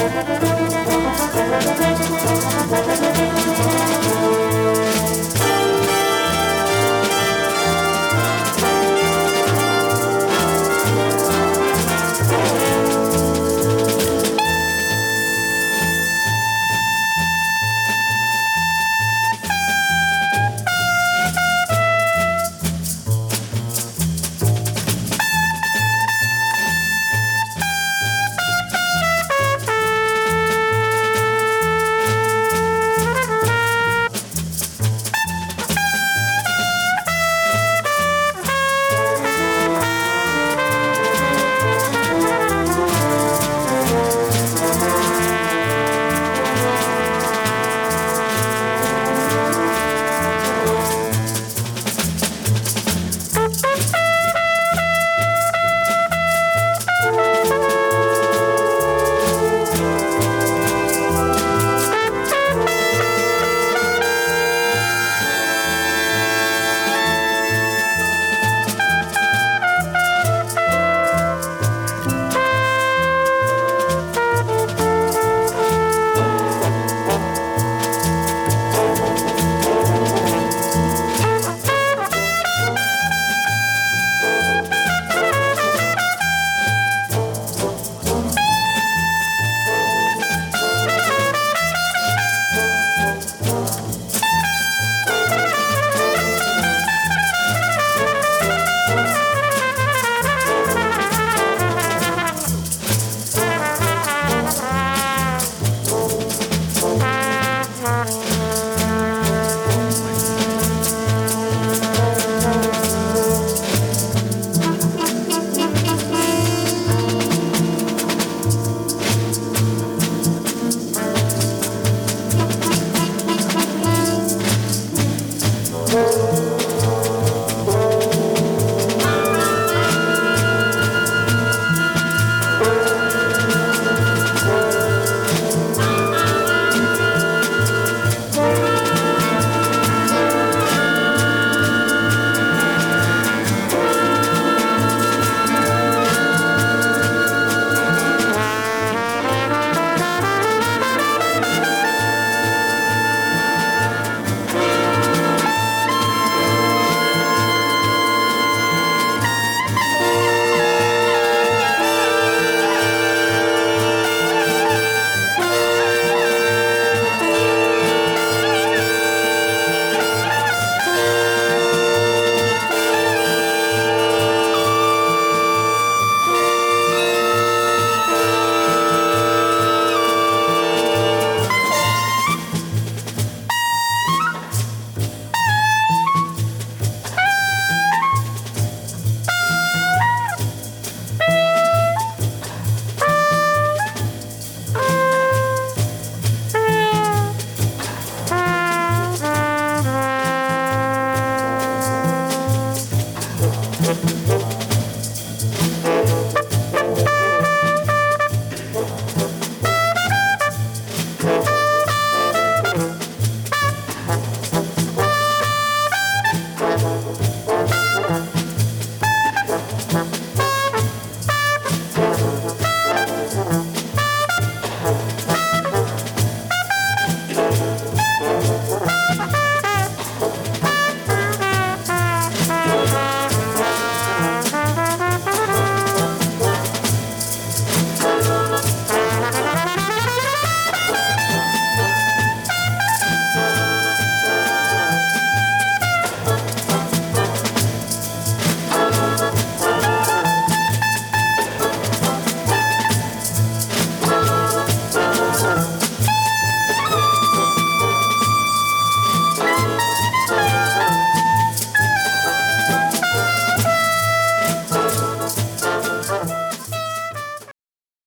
Speaker 17: Thank you.